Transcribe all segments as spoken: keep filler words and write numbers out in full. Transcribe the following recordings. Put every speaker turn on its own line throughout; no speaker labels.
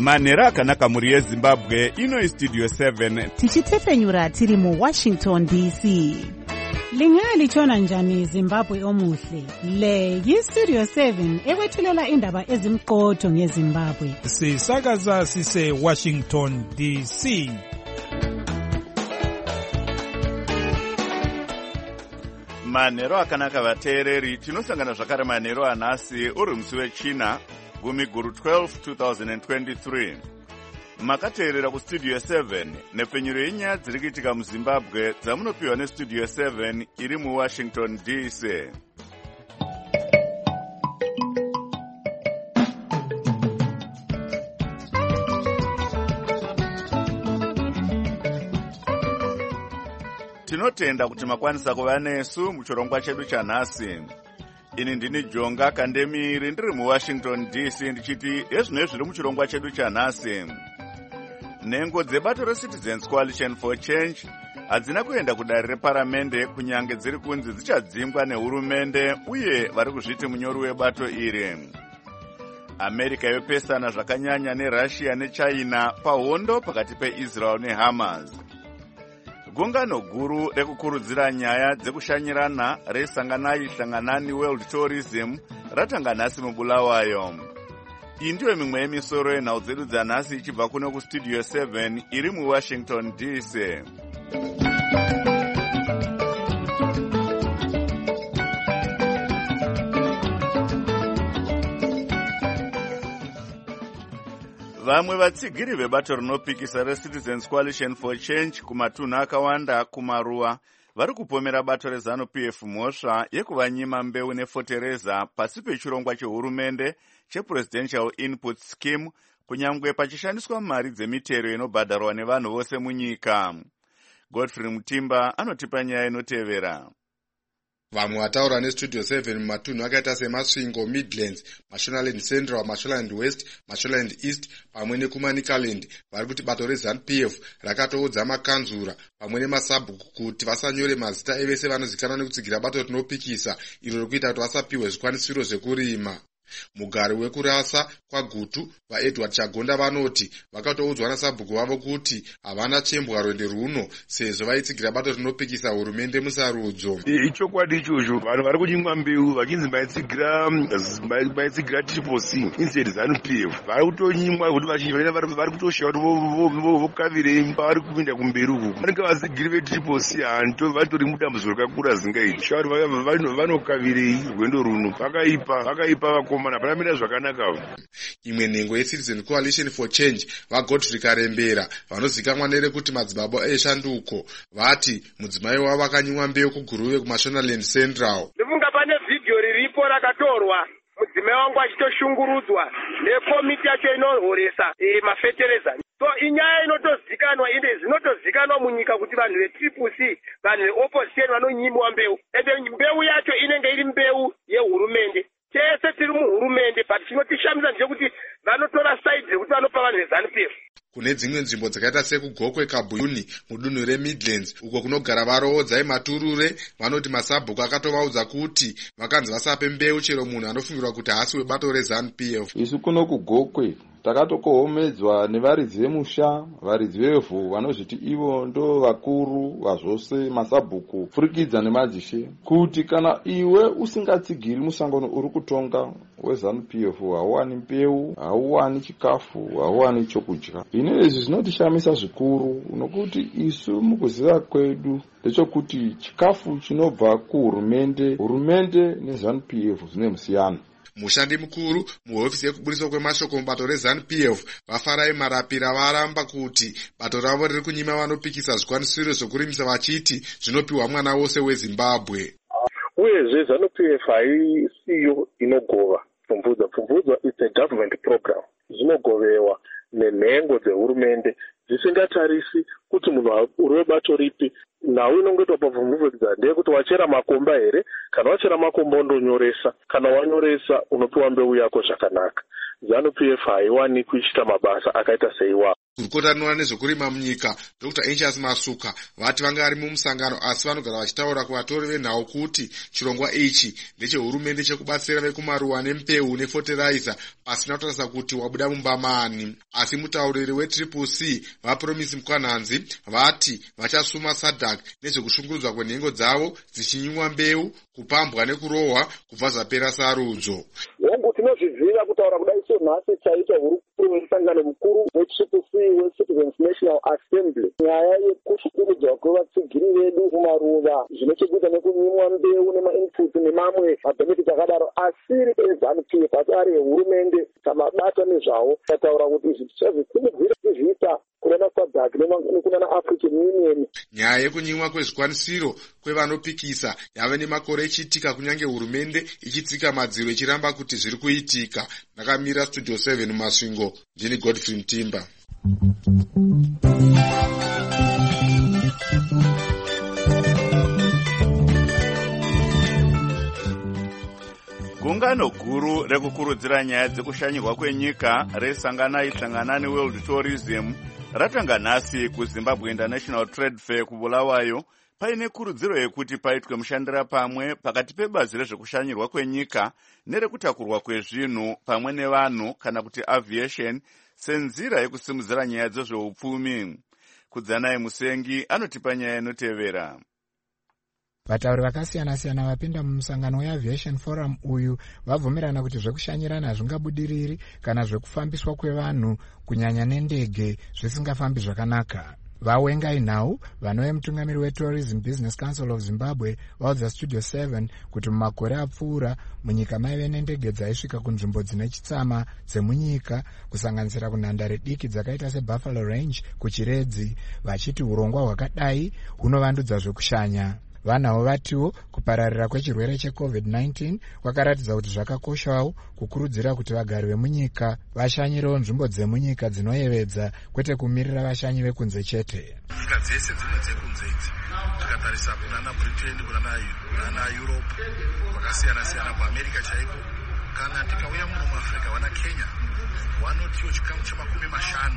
Manhero akanaka muri yeZimbabwe, ino iStudio seven.
Tichitefenyura tiri mu Washington D C. Lingalitshona njani Zimbabwe omuhle? Le yiStudio seven ekwethulela indaba ezimqotho ngeZimbabwe.
Sisakaza sise Washington D C.
Manhero akanaka vateereri, tinosangana zvakare manhero anhasi uri musi wechina gumi guru twelve twenty twenty-three. Makateerera kuStudio seven nepfenyuro yenyaya dziri kuitika muZimbabwe dzamunopiwa neStudio seven iri muWashington D C. Tinotenda kuti makwanisa kuva nesu muchirongwa chedu chanhasi. Ini ndini Jonga Kandemiri ndiri muWashington D C ndichiti ezvino zviri muchirongwa chedu chanhasi. Nhengo dzebato reCitizens Coalition for Change hadzina kuenda kudare reparamende kunyange dziri kunzi dzichadzingwa nehurumende uye vari kuzviti munyori webato iri. America yopesana zvakanyanya neRussia neChina pahondo pakati peIsrael neHamas. Gungano guru rekukurudzira nyaya dzekushanyirana reSanganai Hlanganani World Tourism ratanga nhasi muBulawayo. Iyi ndiyo mimwe yemisoro yenhau dzedu dzanhasi ichibva kuno kuStudio seven iri muWashington D C. Vamwe vatsigiri vebato rinopikisa reCitizens Coalition for Change kumatunhu akawanda kumaruwa vari kupomera bato reZANU-P F mhosva yekuvanyima mbeu nefotereza pasi pechirongwa chehurumende chePresidential Input Scheme kunyangwe pachishandiswa mari dzemitero inobhadharwa nevanhu vose munyika. Godfrey Mutimba anotipa nyaya inotevera.
Vamwe vataura neStudio seven mumatunhu akaita seMasvingo, Midlands, Mashonaland Central, Mashonaland West, Mashonaland East pamwe neKumanicaland vari kuti bato reZANU-P F rakatoudza makanzura pamwe nemasabhuku kuti vasanyore mazita evese vanozikanwa nekutsigira bato rinopikisa iro rekuita kuti vasapiwe zvikwanisiro zvekurima. Mugari wekurasa kwaGutu vaEdward Chagonda vanoti vakatoudzwa nasabhuku vavo kuti havana chembwa rwende runo sezvo vaitsigira bato rinopikisa hurumende musarudzo.
Ichokwadi ichocho vanhu vari kunyimwa mbeu vachinzi maitsigira maitsigira triple C instead ZANU-P F vari kutonyimwa kuti vachinji vari kutoshaura kuti vokavirei vari kupinda kumberi uku vanenge vasigiri vetriple C hanto vatori mudambudziko rakakura zingaiti shauri vanokavirei rwendo runo vakaipa vakaipa vakoma.
Imwe nhengo yeCitizen Coalition for Change vaGodfrey Karembera vanozikamwa nerekuti madzibaba eshanduko vati mudzimai wavo vakanyimwa mbeu kuguruve kuMashonaland Central.
Ndifunga pane vhidhiyo riripo rakatorwa mudzimai wangu achitoshungurudzwa nekomiti yacho inohoresa mafetereza. So inyaya inotozikanwa ine zvinotozikanwa munyika kuti vanhu vetriple C vanhu veopposition vanonyimwa mbeu ende mbeu yacho inenge iri mbeu yehurumende. Tese tiri muhurumende but chinotishamisa ndechekuti vanotora side dzekuti vanopa vanhu veZANU-P F.
Kune dzimwe nzvimbo dzakaita sekugokwe Kabuyuni mudunhu reMidlands uko kunogara varoodza ematurure vanoti masabhuku akatovaudza kuti vakanzi vasape mbeu chero munhu anofungirwa kuti haasi webato reZANU-P F.
Isu kuno kugokwe takatokohomedzwa nevaridzi vemusha, varidzi vevhu vanozviti ivo ndo vakuru vazvose masabhuku furikidza nemadzishe kuti kana iwe usingatsigiri musangano uri kutonga weZANU-P F hauwani mbeu, hauwani chikafu, hauwani chokudya. Ine izvi zvinotishamisa zvikuru nokuti isu mukuziva kwedu ndechokuti chikafu chinobva kuhurumende, hurumende neZANU-P F zvine musiyano.
Mushandi mukuru muhofisi yekuburiswa kwemashoko mubato reZANU-P F vaFarai Marapira varamba kuti bato ravo riri kunyima vanopikisa zvikwanisiro zvokurimisa vachiti zvinopiwa mwana wose weZimbabwe.
Uyezve ZANU-P F haisiyo inogova pfumvudza. Pfumvudza is a government program. Zvinogovewa nenhengo dzehurumende dzisingatarisi kuti munhu uri webato ripi. Nhau inongoitwa papfumvudza ndeyekuti wachera makomba here, kana wachera makomba undonyoresa, kana wanyoresa unopiwa mbeu yako zvakanaka. ZANU-P F haiwani kuichita mabasa akaita seiwawo.
gurukota rinoona nezvekurima munyika Dr Anxious Masuka vati vanga vari mumusangano, asi vanogara vachitaura kuvatori venhau kuti chirongwa ichi ndechehurumende chekubatsira vekumaruwa nempeu nefoteraiza pasina kutarisa kuti wabuda mumba mani. Asi mutauriri wetriple C vaPromise Mukwanhanzi vati vachasuma SADC nezvekushungurudzwa kwenhengo dzavo dzichinyimwa mbeu, kupambwa nekurohwa kubva zvapera sarudzo.
Hongu tinozviziva kutaura kudai sonhasi chaita hurukuru wesangano mukuru wetriple C weCitizens National Assembly nyaya yekushukurudzwa kwevatsigiri vedu kumaruva zvinechekuita nekunyimwa mbeu nemainputs nemamwe mabhenefits akadaro asiri eZANU-P F asi ari ehurumende tamabata nezvawo. Tataura kuti izvi tichazvisimudzira tizviita kunana SADC nekunana African Union.
Nyaya yekunyimwa kwezvikwanisiro kwevanopikisa yave nemakore ichiitika kunyange hurumende ichitsika madziro ichiramba kuti zviri kuitika. Ndakamira Studio seven Masvingo, ndini Godfrey Mtimba.
Gungano guru rekukurudzira nyaya dzekushanyirwa kwenyika resangana ihlanganani World Tourism ratanga nhasi kuZimbabwe International Trade Fair kuBulawayo paine kurudziro yekuti paitwe mushandira pamwe pakati pebazi rezvekushanyirwa kwenyika nerekutakurwa kwezvinhu pamwe nevanhu kana kuti aviation senzira yekusimudzira nyaya dzezveupfumi. Kudzanai Musengi anotipa nyaya inotevera.
Vatauri vakasiyana-siyana vapinda mumusangano weAviation Forum uyu vabvumirana kuti zvekushanyirana hazvingabudiriri kana zvekufambiswa kwevanhu kunyanya nendege zvisingafambi zvakanaka. Vawengai nhau vanove mutungamiri weTourism Business Council of Zimbabwe vaudza Studio seven kuti mumakore apfuura munyika maive nendege dzaisvika kunzvimbo dzine chitsama dzemunyika kusanganisira kunhandare diki dzakaita seBuffalo Range kuChiredzi, vachiti urongwa hwakadai hunovandudza zvekushanya. Vanhavo vatiwo kupararira kwechirwere checovid nineteen kwakaratidza kuti zvakakoshawo kukurudzira kuti vagari vemunyika vashanyirewo nzvimbo dzemunyika dzinoyevedza kwete kumirira vashanyi vekunze chete.
Nyika dzese dzimwe dzekunze idzi tikatarisa kunana Britain kunana Europe kwakasiyana-siyana kuAmerica chaiko, kana tikauya muno muAfrica wana Kenya vanotiwo chikamu chemakumi mashanu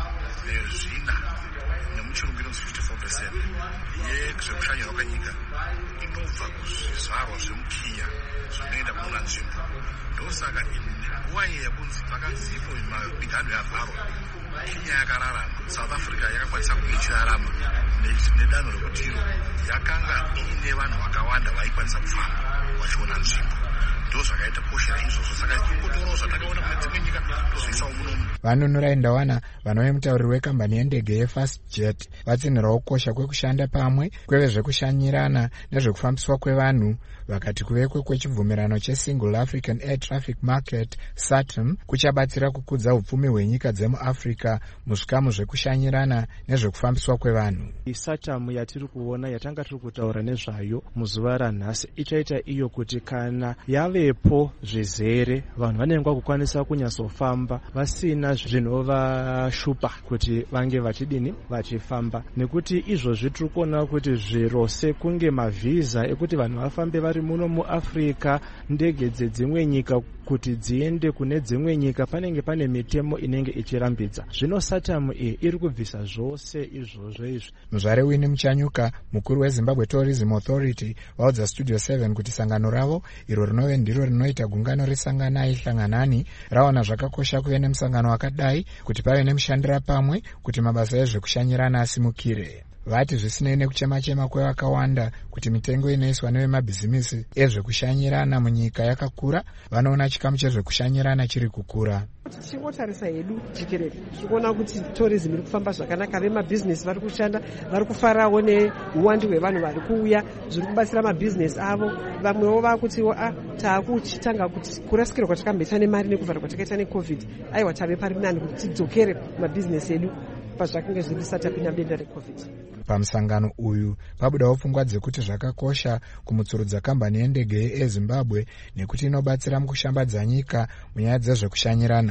nezvina nemuchirungiro fifty-four percent yezvekushanyirwa kwenyika inobva kuzvizvarwa zvemukinya zvinoenda kunona nzvimbo. Ndosaka nguva iyi yakunzi pakanzipo miganho yavharwa Kenya yakararama, South Africa yakakwanisa kunge ichirarama nedanho rekutiro yakanga iine vanhu vakawanda vaikwanisa kufamba vachiona nzvimbo. Ndozvakaita koshera izvozvo, saka kungotorawo zvatakaona kune dzimwe nyika tozoisawo munomu.
Vanunura Ndawana vanove mutauriri wekambani yendege yeFastJet vatsinhirawo kukosha kwekushanda pamwe kwevezvekushanyirana nezvekufambiswa kwevanhu vakati kuvekwe kwechibvumirano cheSingle African Air Traffic Market S A T M kuchabatsira kukudza upfumi hwenyika dzemuAfrica muzvikamu zvekushanyirana nezvekufambiswa kwevanhu.
S A T M yatiri kuona yatanga tiri kutaura nezvayo muzuva ranhasi ichaita iyo kuti kana yavepo zvizere vanhu vanengwa kukwanisa kunyasofamba vasina zvinovashupa kuti vange vachidini vachifamba, nekuti izvozvi tiri kuona kuti zviro sekunge mavhiza ekuti vanhu vafambe vari muno muAfrica, ndege dzedzimwe nyika kuti dziende kune dzimwe nyika panenge pane mitemo inenge ichirambidza. Zvino S A T M iyi iri kubvisa zvose izvozvo izvi.
Muzvare Winnie Muchanyuka mukuru weZimbabwe Tourism Authority vaudza Studio seven kuti sangano ravo iro rinove ndiro rinoita gungano resanganai hlanganani raona zvakakosha kuve nemusangano wakadai kuti pave nemushandira pamwe kuti mabasa ezvekushanyirana asimukire. Vati zvisinei nekuchema-chema kwevakawanda kuti mitengo inoiswa nevemabhizimisi ezvekushanyirana munyika yakakura, vanoona chikamu chezvekushanyirana chiri kukura.
Tichingotarisa hedu jikerere tikuona kuti tourism iri kufamba zvakanaka, vemabhizinesi vari kushanda, vari kufarawo neuwandu hwevanhu vari kuuya, zviri kubatsira mabhizinesi avo. Vamwewo vakutiwo a taakuchitanga kuti kurasikirwa kwatakamboita nemari nekuvhara kwatakaita necovid, aiwa tave pari nani kuti tidzokere mabhizinesi edu pazvakange zviri visati apinda denda recovid.
Pamusangano uyu pabudawo pfungwa dzekuti zvakakosha kumutsurudza kambani yendege yeZimbabwe nekuti inobatsira mukushambadza nyika munyaya dzezvekushanyirana.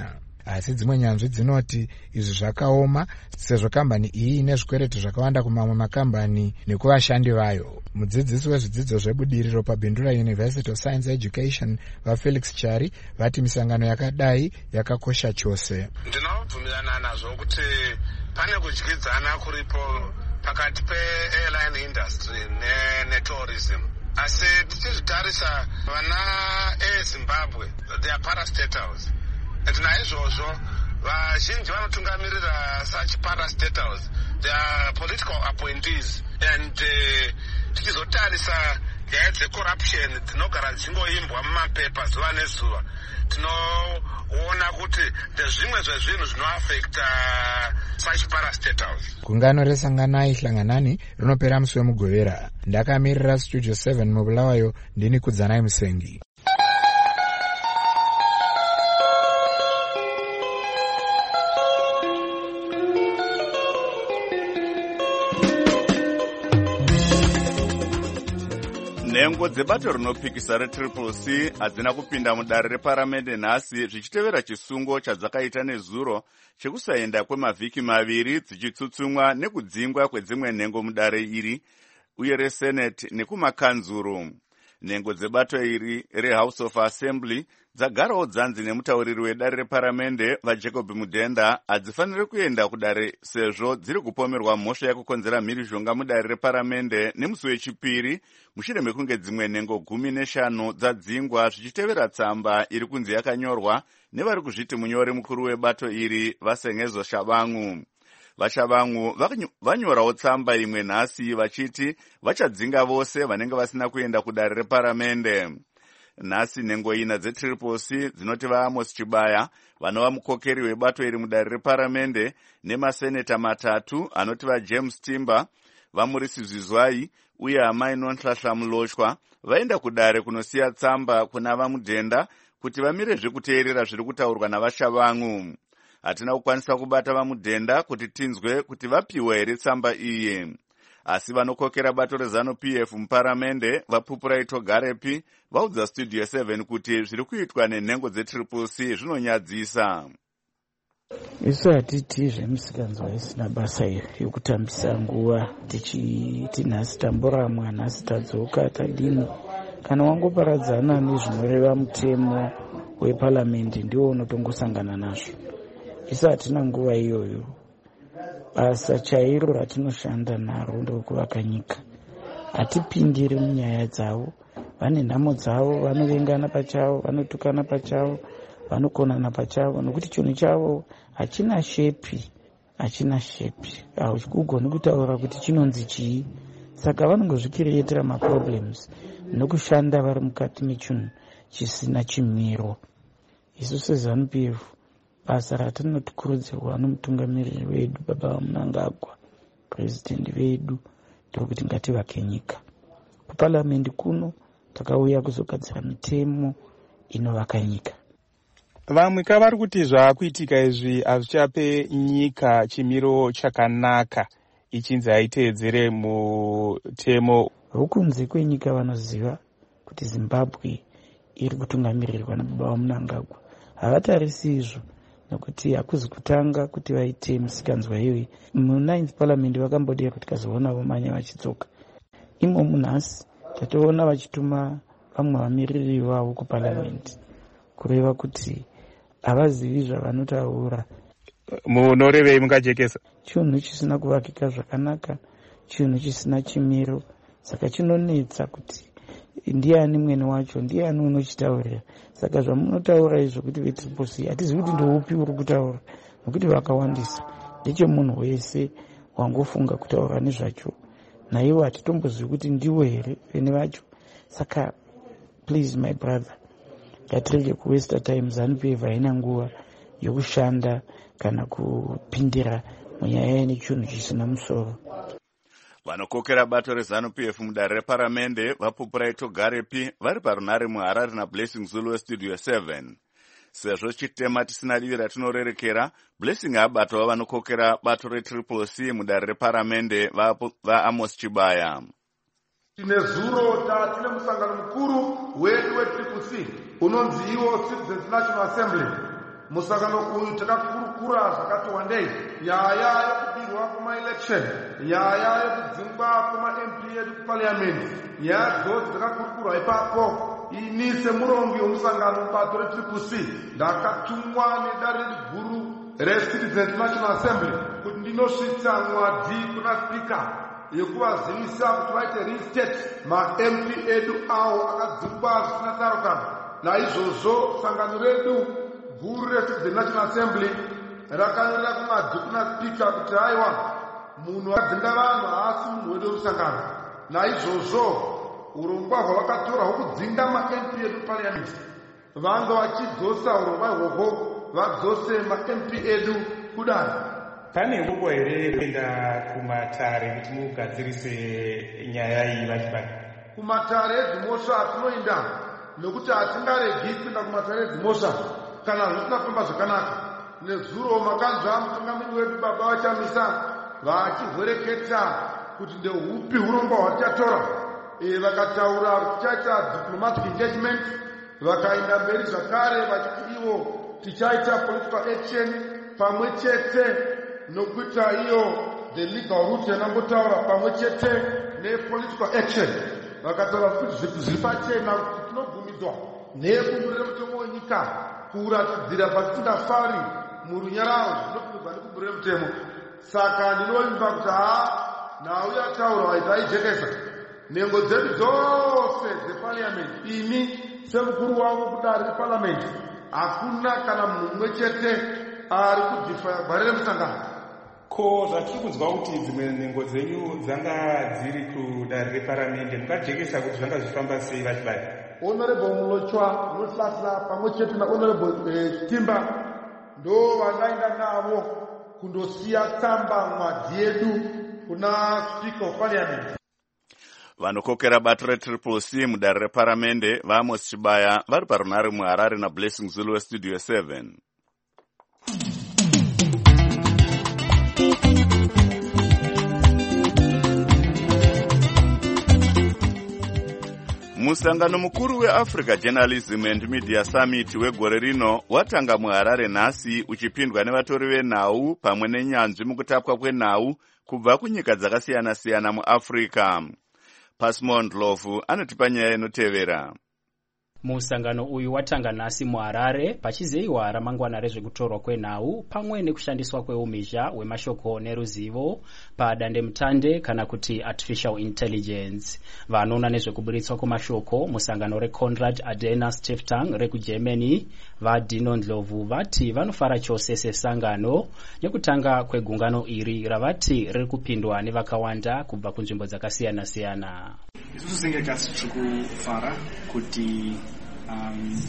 asi dzimwe nyanzvi dzinoti izvi zvakaoma sezvo kambani iyi ine zvikwereti zvakawanda kumamwe makambani nekuvashandi vayo. Mudzidzisi wezvidzidzo zvebudiriro paBindura University of Science Education vaFelix Chari vati misangano yakadai yakakosha chose.
Ndinobvumirana nazvo kuti pane kudyidzana kuripo pakati pe-airline industry ne-tourism. Asi tichizvitarisa vana eZimbabwe, they are parastatals. And naizvozvo vazhinji vanotungamirira such parastatals. They are political appointees. And uh, tichizotarisa nyaya dzecorruption dzinogara dzichingoimbwa mumapepa zuva nezuva, tinoona kuti ndezvimwe zvezvinhu zvinoafecta such parastatals.
Gungano resanganai hlanganani rinopera musi wemugovera. Ndakamirira Studio seven mubulawayo ndini Kudzanai Musengi.
Nhengo dzebato rinopikisa retriple C hadzina kupinda mudare reparamende nhasi zvichitevera chisungo chadzakaita nezuro chekusaenda kwemavhiki maviri dzichitsutsumwa nekudzingwa kwedzimwe nhengo mudare iri uye resenate nekumakanzuru. Nhengo dzebato iri reHouse of Assembly dzagarawo dzanzi nemutauriri wedare reparamende vaJacob Mudenda hadzifaniri kuenda kudare sezvo dziri kupomerwa mhosva yekukonzera mhirizhonga mudare reparamende nemusi wechipiri mushure mekunge dzimwe nhengo gumi neshanu dzadzingwa zvichitevera tsamba iri kunzi yakanyorwa nevari kuzviti munyori mukuru webato iri Vasengezo Shabangu. VaShabangu vanyorawo tsamba imwe nhasi vachiti vachadzinga vose vanenge vasina kuenda kudare reparamende. Nhasi nhengo ina dzetriple C dzinoti vaAmos Chibaya vanova mukokeri webato iri mudare reparamende nemaseneta matatu anoti vaJames Timber, vaMurisi Zwizwai uye Amai Nonhlahla Muloshwa vaenda kudare kunosiya tsamba kuna vaMudhenda kuti vamire zvekuteerera zviri kutaurwa navaShabangu. Hatina kukwanisa kubata vaMudhenda kuti tinzwe kuti vapiwa here tsamba iyi. Asi vanokokera bato reZanu-P F muparamende vaPupurai Togarepi vaudza Studio seven kuti zviri kuitwa nenhengo dzetriple C zvinonyadzisa.
Isu hatiti zvemusikanzwa isina basa yokutambisa nguva tichiti nhasi tamboramwa nhasi tadzoka tadini. Kana wangoparadzana nezvinoreva mutemo weparamende ndiwo unotongosangana nazvo. Isu hatina nguva iyoyo. Basa chairo ratinoshanda naro ndokuvaka nyika. Hatipindiri munyaya dzavo. Vane nhamo dzavo, vanovengana pachavo, vanotukana pachavo, vanokonana pachavo, nokuti chinhu chavo hachina shepi, hachina shepi. Hauchigoni kutaura kuti chinonzi chii. Saka vanongozvikireetera maproblems nokushanda vari mukati mechinhu chisina chimiro. Isu seZanu-P F basa ratinotikurudzirwa nomutungamiriri wedu Baba Mnangagwa, president vedu, ndokuti ngativake nyika. Kuparliament kuno takauya kuzogadzira mitemo inovaka nyika.
Vamwe kavari kuti zvaakuitika izvi hazvichape nyika chimiro chakanaka ichinzi aiteedzere mutemo.
Vokunze kwenyika vanoziva kuti Zimbabwe iri kutungamirirwa naBaba Mnangagwa. Havatarisi izvo nokuti hakuzi kutanga kuti vaite musikanzwa iyoyi. Mu-ninth parliament vakambodira kuti kazoona vomanya vachidzoka. Imomu nhasi tatoona vachituma vamwe vamiriri vavo kuparliament kureva kuti havazivi zvavanotaura.
Munorevei mungajekesa?
Chinhu chisina kuvakika zvakanaka, chinhu chisina chimiro, saka chinonetsa kuti ndiani mwene wacho, ndiani unochitaurira. Saka zvamunotaura izvo kuti vetriple C hatizivi kuti ndoupi uri kutaura, nokuti vakawandisa. Ndechemunhu wese wangofunga kutaura nezvacho, naivo hatitombozivi kuti ndiwo here vene vacho. Saka please my brother, ngatirege kuwaste time. Zanu-P F haina nguva yokushanda kana kupindira munyaya nechinhu chisina musoro.
Vanokokera bato reZanu-P F mudare reparamende vaPupurai Togarepi vari parunare muHarare naBlessing Zulu weStudio seven. Sezvo chitema tisina divi ratinorerekera, Blessing abatwa vanokokera bato retriple C mudare reparamende vaAmos Chibaya.
Tine zuro tine musangano mukuru wedu wetriple C unonzi iwo Citizens National Assembly. musangano uyu takakurukura zvakati wandei nyaya yekudirwa kwemaelection, nyaya yekudzingwa kwema-M P edu kupariamendi, nyaya dzose dzakakurukurwa ipapo. Ini semurongi wemusangano mubato retriple C ndakatumwa nedare guru reCitizens National Assembly kuti ndinosvitsa mwadi kuna spika yekuvazivisa kuti vaite reinstate ma-M P edu avo akadzingwa zvisina tsarukano. Naizvozvo sangano redu guru reCitizens National Assembly rakanyorera kumwadi kuna spika kuti haiwa munhu akadzinga vanhu haasi munhu wedu werusangano. Naizvozvo urongwa hwavakatora hwokudzinga ma-M P edu parliament vanga vachidzosa urongwa ihwohwo vadzose ma-M P edu kudare.
Pane nguva here kuenda kumatare kuti mugadzirise nyaya iyi vachibaya?
Kumatare edzimosva atinoenda nokuti hatingaregi kuenda kumatare edzimosva kana zvisina kufamba zvakanaka. Nezuro makanzwa mutungamiri wedu baba vachamisa vachihwereketa kuti ndehupi urongwa hwatichatora. E, vakataura tichaita diplomatic engagement, vakaenda mberi zvakare vachiti ivo tichaita political action pamwe chete nokuita iyo the legal route yanambotaura pamwe chete nepolitical action. Vakataura kuti zvinhu zviri pachena kuti tinobvumidzwa nekungurira mutongo wenyika kuratidzira patisingafari murunyararo zvinobvumidzwa nekungurira mutemo. Saka ndinoimba kuti ha nhau yataura vaitaijekesa nhengo dzedu dzose dzeparliament. Ini semukuru wavo kudare reparliament hakuna kana munhu mumwe chete ari kudhifaya gware remusangano.
Ko zvatiri kunzwa kuti dzimwe nhengo dzenyu dzanga dziri kudare reparamende mukajekesa kuti zvanga zvifamba sei vachibaya?
Honorable Mulochwa Muhlahla pamwe chete naHonorable Timba ndo vangaenda navo kundosiya tsamba mwadi yedu kuna Speaker of Parliament.
Vanokokera bato retriple C mudare reparamende vaAmos Chibaya vari parunare muHarare naBlessing Zulu weStudio seven. Musangano mukuru weAfrica Journalism and Media Summit wegore rino watanga muHarare nhasi uchipindwa nevatori venhau pamwe nenyanzvi mukutapwa kwenhau kubva kunyika dzakasiyana-siyana muAfrica. Pasmond Lofu anotipa nyaya inotevera.
Musangano uyu watanga nhasi muHarare pachizeiwa ramangwana rezvekutorwa kwenhau pamwe nekushandiswa kweumhizha hwemashoko neruzivo padandemutande kana kuti artificial intelligence. Vanoona nezvekuburitswa kwemashoko musangano reConrad Adenauer Stiftung rekuGermany vaDino Ndlovu vati vanofara chose sesangano nekutanga kwegungano iri ravati riri kupindwa nevakawanda kubva kunzvimbo dzakasiyana-siyana.
Isusu sengekasi tiri kufara kuti um,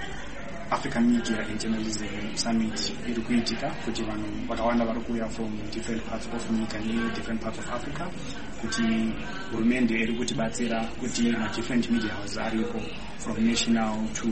African Media and Journalism Summit iri kuitika kuti vanhu vakawanda vari kuuya from different parts of nyika ne different parts of Africa kuti hurumende iri kutibatsira kuti ma different media houses aripo from national to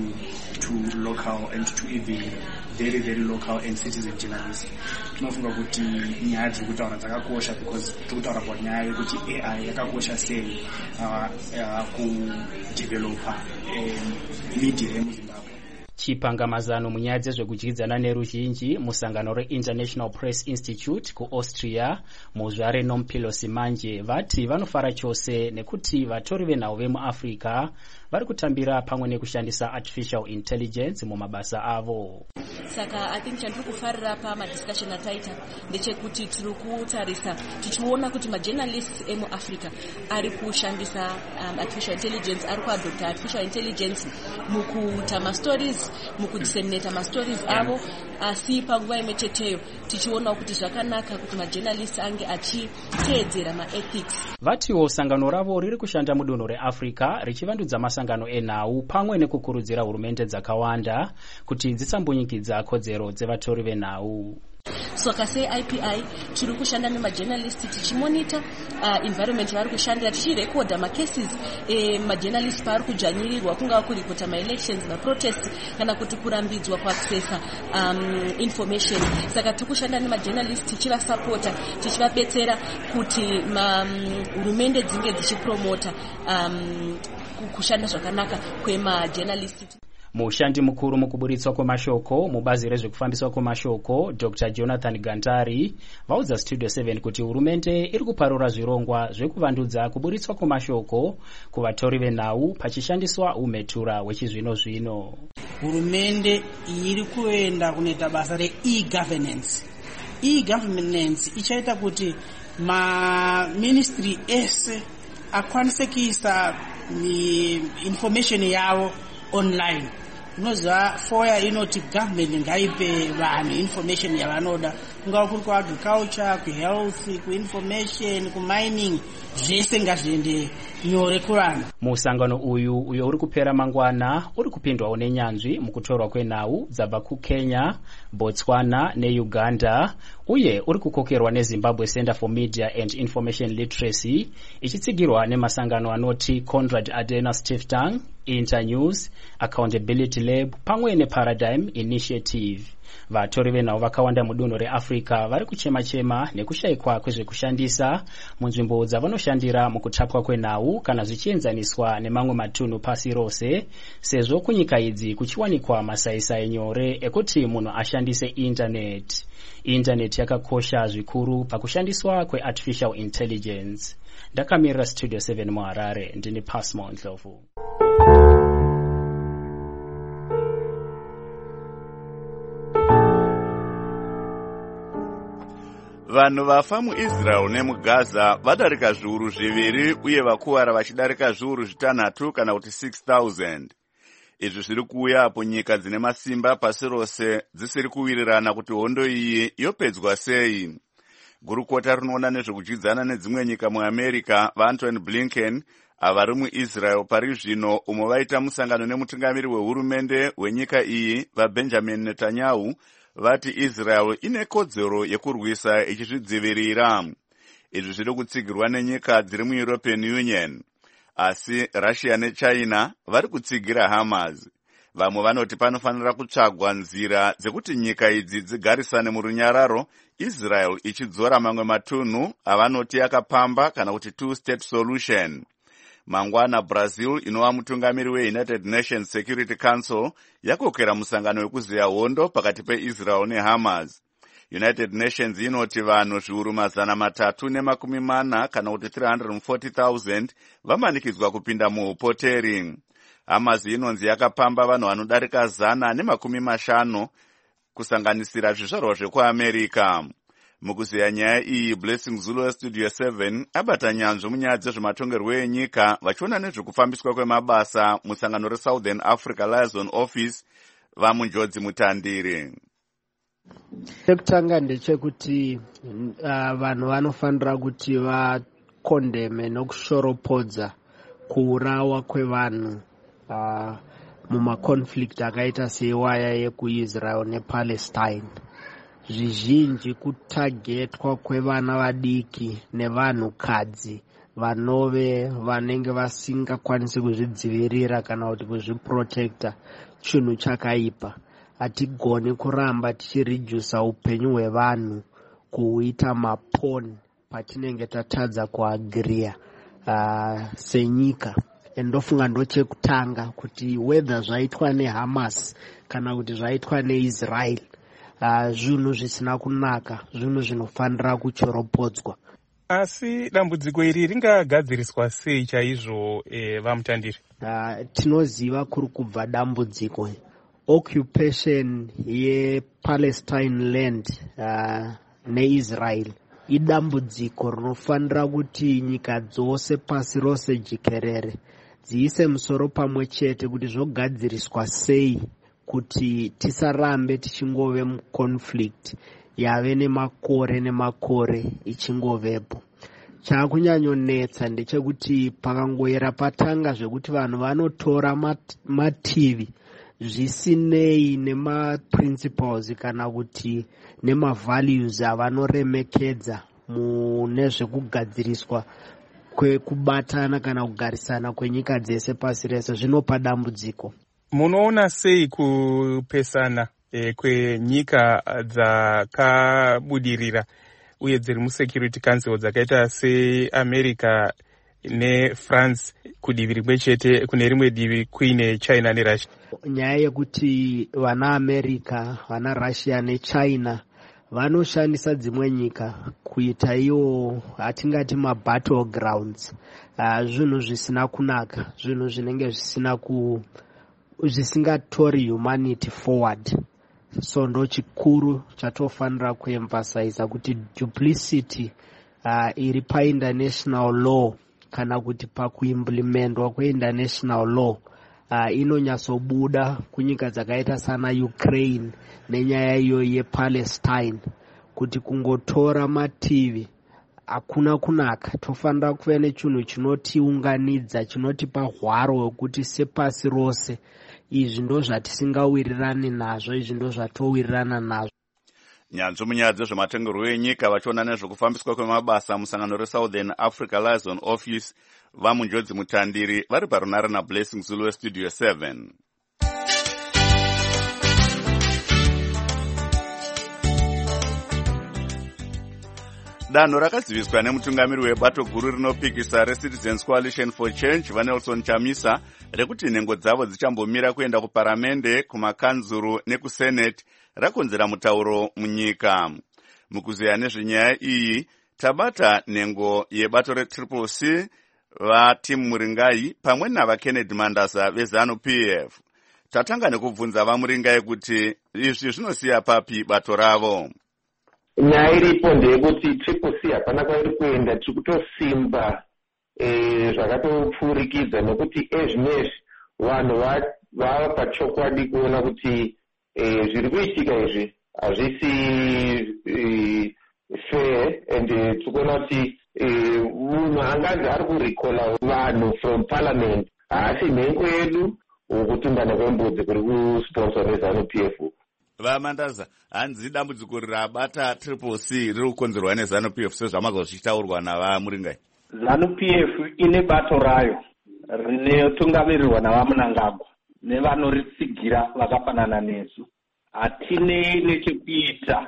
to local and to even very very local and citizen journalists. Tinofunga kuti nyaya dziri kutaura dzakakosha because tiri kutaura kwa nyaya yekuti A I yakakosha sei uh, uh, kudevelopa um, media yemuZimbabwe.
Chipangamazano munyaya dzezvekudyidzana neruzhinji musangano reInternational Press Institute kuAustria muzvare Nompilo Simanje vati vanofara chose nekuti vatori venhau vemuAfrica vari kutambira pamwe nekushandisa artificial intelligence mumabasa avo.
Saka I think chandiri kufarira pamadiscussion ataita ndechekuti tiri kutarisa tichiona kuti majournalists emuAfrica ari kushandisa um, artificial intelligence, ari kuadopta artificial intelligence mukuita mastories, mukudisseminate mastories avo, asi panguva imwecheteyo tichiona kuti zvakanaka kuti majournalists ange achiteedzera maethics.
Vatiwo sangano ravo riri kushanda mudunhu reAfrica richivandudza masangano enhau pamwe nekukurudzira hurumende dzakawanda kuti dzisambonyikidza kodzero dzevatori venhau.
Soka sei P I tiri kushanda nemajournalists tichimonita uh, environment vari kushandira tichirekodha macases e, majournalists paari kudzvanyirirwa kungava kuripota maelections maprotest kana kuti kurambidzwa kuaccessa um, information. Saka tiri kushanda nemajournalists tichivasapota tichivabetsera kuti hurumende um, dzinge dzichipromota um, kushanda zvakanaka kwemajournalists.
Mushandi mukuru mukuburitswa kwemashoko mubazi rezvekufambiswa kwemashoko Doctor Jonathan Gantari vaudza Studio seven kuti hurumende iri kuparura zvirongwa zvekuvandudza kuburitswa kwemashoko kuvatori venhau pachishandiswa umhetura hwechizvino zvino.
Hurumende iri kuenda kunoita basa re-e-governance. E-governance ichaita kuti maministry ese akwanise kuisa information yavo online. Unoziva foya inoti government ngaipe vanhu information yavanoda, kungava kuri kuagriculture, kuhealth, kuinformation, kumining, zvese ngazviende nyore kuvanhu.
Musangano uyu uyo uri kupera mangwana uri kupindwawo nenyanzvi mukutorwa kwenhau dzabva kuKenya, Botswana neUganda, uye uri kukokerwa neZimbabwe Center for Media and Information Literacy, ichitsigirwa nemasangano anoti Conrad Adena Stiftung, Internews, Accountability Lab pamwe neParadigm Initiative. Vatori venhau vakawanda mudunhu reAfrica vari kuchema-chema nekushayikwa kwezvekushandisa munzvimbo dzavanoshandira mukutapwa kwenhau kana zvichienzaniswa nemamwe matunhu pasi rose, sezvo kunyika idzi kuchiwanikwa masaisai nyore ekuti munhu ashandise internet. Internet yakakosha zvikuru pakushandiswa kweartificial intelligence. Ndakamirira Studio seven muHarare, ndini Pasmo Ndlovu.
Vanhu vafa muIsrael nemuGaza vadarika zviuru zviviri uye vakuwara vachidarika zviuru zvitanhatu kana kuti six thousand. Izvi zviri kuuya apo nyika dzine masimba pasi rose dzisiri kuwirirana kuti hondo iyi yopedzwa sei. Gurukota rinoona nezvekudyidzana nedzimwe nyika muAmerica vaAntony Blinken avari muIsrael pari zvino umo vaita musangano nemutungamiri wehurumende wenyika iyi vaBenjamin Netanyahu vati Israel ine kodzero yekurwisa ichizvidzivirira. Izvi zviri kutsigirwa nenyika dziri muEuropean Union, asi Russia neChina vari kutsigira Hamas. Vamwe vanoti panofanira kutsvagwa nzira dzekuti nyika idzi dzigarisane murunyararo, Israel ichidzora mamwe matunhu avanoti yakapamba kana kuti two state solution. Mangwana Brazil inova mutungamiri weUnited Nations Security Council yakokera musangano wekuziya hondo pakati peIsrael neHamas. United Nations inoti vanhu zviuru mazana matatu nemakumi mana kana kuti three hundred forty thousand vamanikidzwa kupinda muupoteri. Hamas inonzi yakapamba vanhu vanodarika zana nemakumi mashanu kusanganisira zvizvarwa zvekuAmerica. Mukuziya nyaya iyi, Blessing Zulu weStudio seven abata nyanzvi munyaya dzezvematongerwo enyika vachiona nezvekufambiswa kwemabasa musangano reSouthern Africa Liaison Office vamunjodzi mutandiri.
Chekutanga ndechekuti uh, vanhu vanofanira kuti vakondeme nokushoropodza kuurawa kwevanhu uh, mumakonflict akaita seiwaya yekuIsrael nePalestine. Zvizhinji kutagetwa kwevana vadiki nevanhukadzi vanove vanenge vasingakwanisi kuzvidzivirira kana kuti kuzviprotecta chinhu chakaipa. Hatigoni kuramba tichirijusa upenyu hwevanhu kuita maponi patinenge tatadza kuagriya uh, senyika. Endofunga ndochekutanga kuti whether zvaitwa neHamas kana kuti zvaitwa neIsrael, Uh, zvinhu zvisina kunaka, zvinhu zvinofanira kuchoropodzwa.
Asi dambudziko iri ringagadziriswa sei chaizvo eh, vamutandiri?
Uh, tinoziva kuri kubva dambudziko. Occupation yePalestine land uh, neIsrael idambudziko rinofanira kuti nyika dzose pasi rose jikerere dziise musoro pamwe chete kuti zvogadziriswa sei kuti tisarambe tichingove muconflict yave nemakore nemakore ichingovepo. Chakunyanyonetsa ndechekuti pakangoera patanga zvekuti vanhu vanotora mat, mativi zvisinei nemaprinciples kana kuti nemavalues avanoremekedza mune zvekugadziriswa kwekubatana kana kugarisana kwenyika dzese pasi rese, zvinopa dambudziko.
Munoona sei kupesana eh, kwenyika dzakabudirira uye dziri muSecurity Council dzakaita seAmerica neFrance kudivi rimwe chete, kune rimwe divi kuine China neRussia?
nyaya yekuti vana America, vana Russia neChina vanoshandisa dzimwe nyika kuita iwo atingati mabattle grounds, uh, zvinhu zvisina kunaka, zvinhu zvinenge zvisina ku zvisingatori humanity forward. So ndo chikuru chatofanira kuemphasize kuti duplicity uh, iri pa-international law kana kuti pakuimplementwa kwe-international law uh, inonyatsobuda kunyika dzakaita sana Ukraine nenyaya iyo yePalestine, kuti kungotora mativi hakuna kunaka. Tofanira kuva nechinhu chinotiunganidza, chinotipa hwaro hwekuti sepasi rose izvi ndo zvatisingawirirani nazvo, izvi ndo zvatowirirana nazvo.
Nyanzvi munyaya dzezvematongerwo enyika vachiona nezvekufambiswa kwemabasa musangano reSouthern Africa Liaison Office vamunjodzi mutandiri vari parunare naBlessing Zulu weStudio seven. Danho rakaziviswa nemutungamiri webato guru rinopikisa reCitizens Coalition for Change vaNelson Chamisa rekuti nhengo dzavo dzichambomira kuenda kuparamende, kumakanzuru nekusenate rakonzera mutauro munyika. Mukuzeya nezvenyaya iyi tabata nhengo yebato reTriple C vaTim Muringai pamwe navaKennedy Mandaza veZanu-P F. Tatanga nekubvunza vaMuringai kuti izvi zvinosiya papi bato ravo.
Nyaya iripo ndeyekuti Triple C hapana kwairi kuenda, tiri kutosimba zvakatopfurikidza nekuti ezvinezvi vanhu vava pachokwadi kuona kuti zviri kuitika izvi hazvisi fair, and tiri kuona kuti munhu anganzi ari kurikola vanhu from parliament haasi nhengo yedu wokutungana kwembudzi kuri kusponsor neZanu-P F.
Vamandaza, hanzi dambudziko rabata Triple C riri kukonzerwa neZanu-P F sezvamazva zvichitaurwa navaMuringai?
ZANU-P F ine bato rayo rinotungamirirwa navaMunangagwa nevanoritsigirira vakafanana nesu. Hatinei nechekuita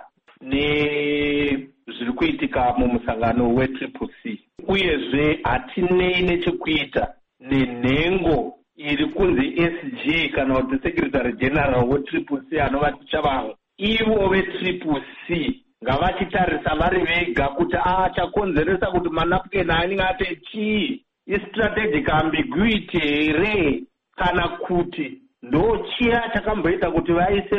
nezviri kuitika mumusangano weTriple C, uyezve hatinei nechekuita nenhengo iri kunzi S G kana kuti Secretary General weTriple C anova Tichavangu. Ivo veTriple C ngavachitarisa vari vega kuti achakonzeresa kuti manapukeni anenge ate chii, istrategic ambiguity here kana kuti ndo chiya chakamboita kuti vaise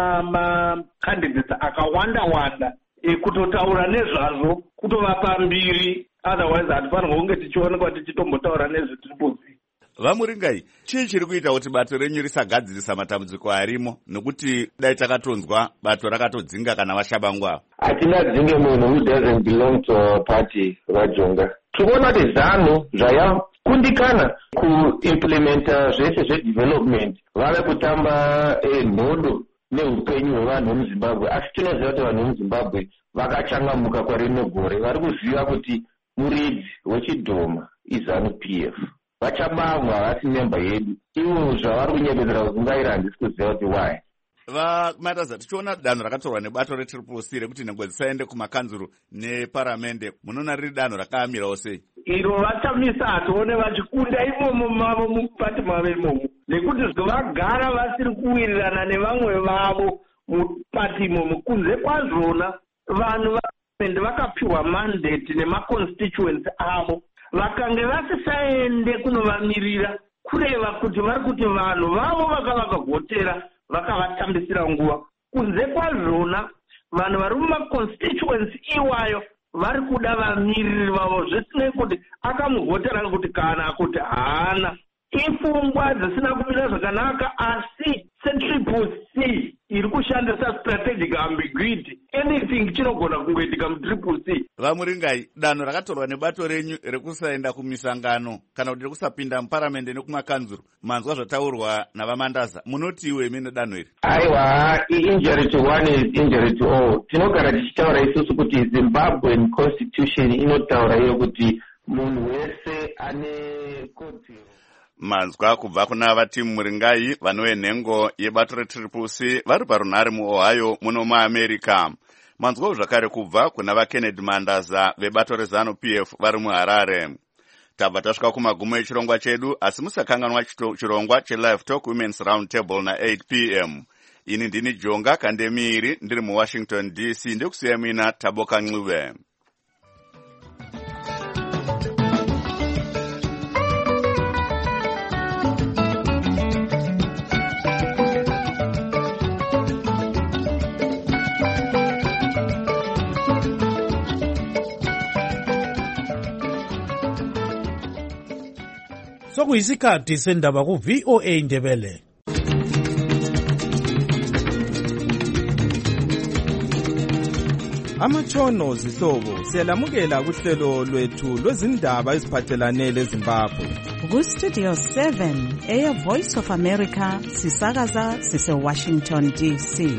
macandidates akawanda wanda ekutotaura nezvazvo kutovapa mbiri, otherwise hatifanirwa kunge tichionekwa tichitombotaura nezveTriple C.
VaMuringai, chii chiri kuita kuti bato renyu risagadzirisa matambudziko arimo, nokuti dai takatonzwa bato rakatodzinga kana vashabangwa?
Hatina dzinge munhu who doesn't belong to our party vaJonga. Tikuona kuti ZANU zvayakundikana kuimplementa zvese zvedevelopment, vave kutamba nhodo neupenyu hwevanhu vemuZimbabwe. Asi tinoziva kuti vanhu vemuZimbabwe vakachangamuka kwarino gore, vari kuziva kuti muridzi wechidhoma iZANU-P F. Vachabangwa havasi memba yedu, ivo zvavari kunyepedzera kusungaira handisi kuziva kuti why.
VaMandaza, tichiona danho rakatorwa nebato reTriple C rekuti nhengo dzisaende kumakanzuru neparamende, munoona riri danho rakaamirawo sei?
Iro vachamisa hatione vachikunda imomo mavo mupati mavo imomo, nekuti vagara vasiri kuwirirana nevamwe vavo mupati imomo. Kunze kwazvona vanhu vakapiwa mandate nemaconstituents avo, vakange vasisaende kunovamirira kureva kuti vari kuti vanhu vavo vakavakagotera vakavatambisira nguva. Kunze kwazvona vanhu vari mumaconstituency iwayo vari kuda vamiriri vavo, zvisinei kuti akamugotera kuti kana kuti haana. Ifungwa dzisina kumira zvakanaka, asi seTriple C iri kushandisa strategic ambiguity, anything chinogona kungoitika muTriple C.
VaMuringai, danho rakatorwa nebato renyu rekusaenda kumisangano kana kuti rekusapinda muparamende nekumakanzuru, manzwa zvataurwa navaMandaza, munotiwo imi nedanho iri?
Aiwa, injury to one is injury to all. Tinogara tichitaura isusu kuti Zimbabwean constitution inotaura iyo kuti munhu wese ane kodzero.
Manzwa kubva kuna vaTim Muringai vanwenhengo yebato reTriple C vari parunare muOhio muno muAmerica. Manzwa zvakare kubva kuna vaKennedy Mandaza vebato reZanu-P F vari muHarare. tabva tasvika kumagumo echirongwa chedu, asi musakanganwa chirongwa chelive talk women's round table na eight p m. Ini ndini Jonga Kandemiri, ndiri muWashington D C, ndikusiya mina Taboka Ncube.
Sokuyisikhathi sendaba ku V O A Ndebele.
Amatshono zihlobo siyalamukela kuhlelo lwethu lwezindaba eziphathelane leZimbabwe.
Ku Studio seven eya Voice of America sisakaza sise Washington D C.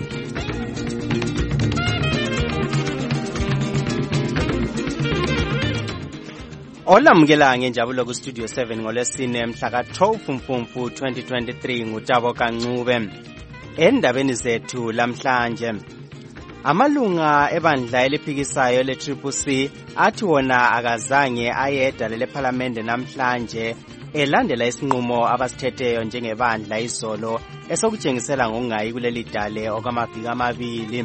Olamukela ngenjabulo ku Studio seven ngolesine mhla ka twelve Mfumfu twenty twenty-three nguTaboka Ncube. Endabeni zethu lamhlanje, amalunga ebandla eliphikisayo le Triple C athi wona akazange ayedala leParliament namhlanje elandela isinqumo abasithetheyo njengebandla izolo esokutshengisela ngokungayi kuleli dale okwamaviki amabili.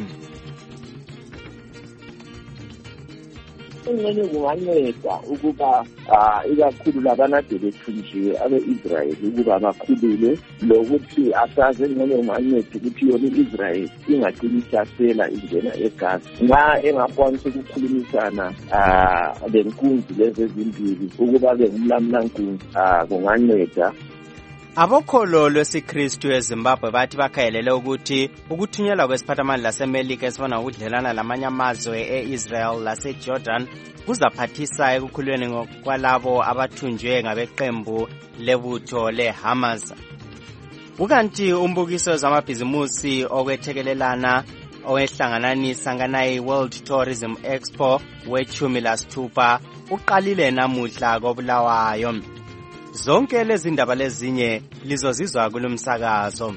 Ingene kunganceda ukuba ikakhulu labanade bethunjiwe abe-Israel ukuba bakhulule lokuthi asazi engene kunganceda ukuthi yona i-Israel ingagcini ihlasela ingena eGaza. Nxa engakwanisa ukukhulumisana lenkunzi lezi ezimbili ukuba bengumlamulankunzi kunganceda.
Abokholo lwesiKristu eZimbabwe bathi bakhayelele ukuthi ukuthunyelwa kwesiphathamandla laseMelika esifana ukudlelana lamanye amazwe e-Israel laseJordan kuzaphathisa ekukhululweni kwalabo abathunjwe ngabeqembu lebutho leHamas. Ukanti umbukiso wezamabhizimusi okwethekelelana owehlangananisa nganayi World Tourism Expo wechumi lasithupha uqalile namuhla koBulawayo. Zonke lezi ndaba lezinye lizozizwa kulumsakazo.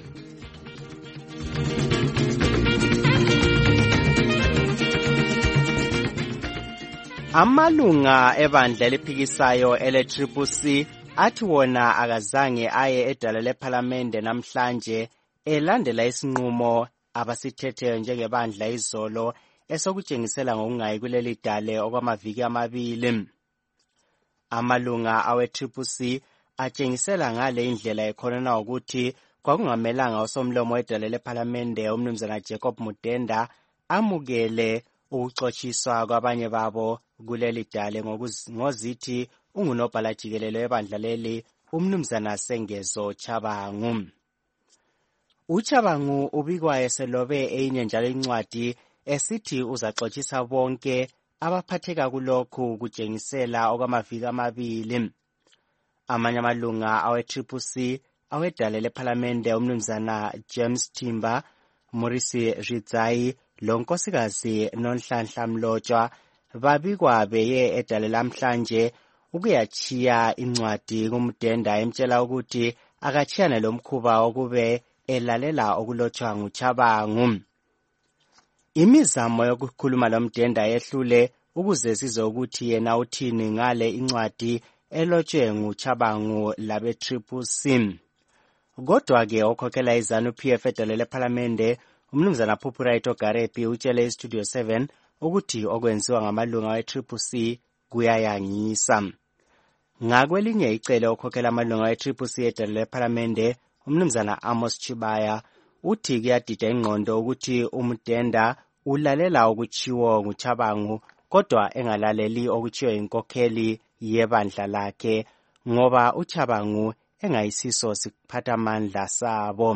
Amalunga ebandla eliphikisayo ele Triple C athi wona akazange aye edala leParliament namhlanje elandela isinqumo abasithetheyo njengebandla izolo esokutshengisela ngokungayi kuleli dale okwamaviki amabili. Amalunga awe Triple C atshengisela ngale indlela ekhonona ukuthi kwakungamelanga usomlomo wedala leParliament umnumzana Jacob Mudenda amukele ukuxotshiswa kwabanye babo kuleli dale ngozithi ungunobhala jikelele webandla leli umnumzana Sengezo Chabangu. uChabangu ubikwa eselobe eyinye njalo incwadi esithi uzaxotsisa bonke abaphatheka kulokhu kutshengisela okwamaviki amabili. Amanye amalunga awe Triple C awedala leParliament umnumzana James Timber, Morisi Rizai lonkosikazi Nonhlanhla Mlotshwa babikwa beye edala lamhlanje ukuyachiya incwadi kuMdenda emtshela ukuthi akachiyana lomkhuba okube elalela okulotshwa nguChabangu. Imizamo yokukhuluma loMdenda yehlule ukuze sizwe ukuthi yena uthini ngale incwadi elotshwe nguChabangu labe Triple C. Kodwa ke okhokhela izanu P F edala leParliament umnumzana Phupuraito Garepi utshele iStudio seven ukuthi okwenziwa ngamalunga we Triple C kuyayangisa. Ngakwelinye icele okhokhela amalunga we Triple C edala leParliament umnumzana Amos Chibaya uthi kuyadida ingqondo ukuthi uMdenda ulalela ukuchiwo nguChabangu kodwa engalaleli okuchiwe inkokheli yebandla lakhe ngoba uChabangu engayisiso siphathamandla sabo.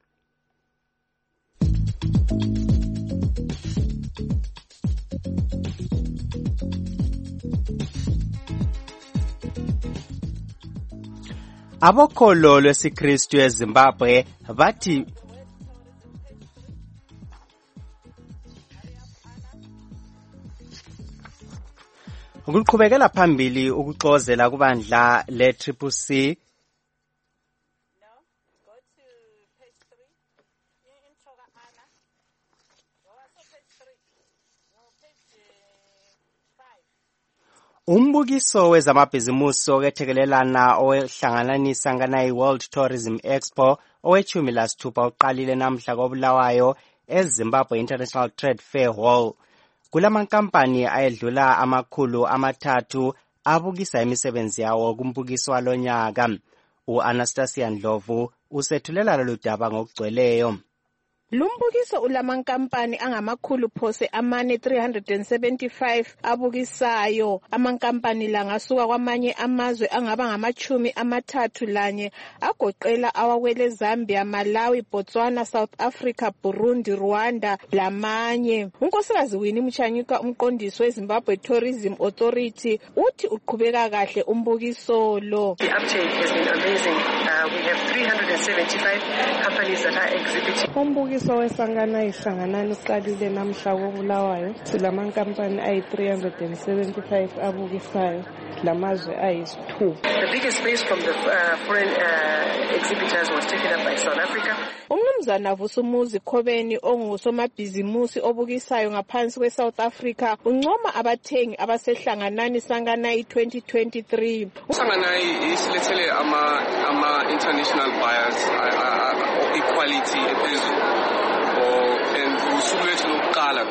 Abokholo lwesiKristu eZimbabwe bathi ukuqhubekela phambili ukuxozela kubandla le Triple C Umbukiso wezamabhizimusi okethekelelana ohlanganisa ngana i-World Tourism Expo owechumi lasithupha uqalile namhla koBulawayo eZimbabwe International Trade Fair Hall. Kulamankampani ayedlula amakhulu amathathu abukisa imisebenzi yawo kumbukiso walonyaka. U-Anastasia Ndlovu usethulela lolu daba ngokugcweleyo.
Lumbukiso ulamankampani angamakhulu phose amane three hundred seventy-five abukisayo. Amankampani la ngasuka kwamanye amazwe angaba ngamachumi amathathu lanye agoqela awawele Zambia, Malawi, Botswana, South Africa, Burundi, Rwanda lamanye. Unkosikazi Winnie Muchanyuka umqondisi weZimbabwe Tourism Authority uthi uqhubeka kahle umbukiso lo.
The uptake has been amazing. Uh, we have three hundred seventy-five companies that are exhibiting.
Umbukiso wesangana ihlanganani uqalile namhla koBulawayo. Silamankampani ayi three hundred seventy-five abukisayo. Lamazwe ayisithupha.
The biggest space from the uh, foreign uh, exhibitors was taken up by South Africa.
Umnumzana Vusumuzi Khobeni ongusomabhizimusi obukisayo ngaphansi kweSouth Africa uncoma abathengi abasehlanganani sanganayi twenty twenty-three.
Sanganayi isilethele ama ama international buyers uh, equality ephezulu or and usuku lwethu lokuqala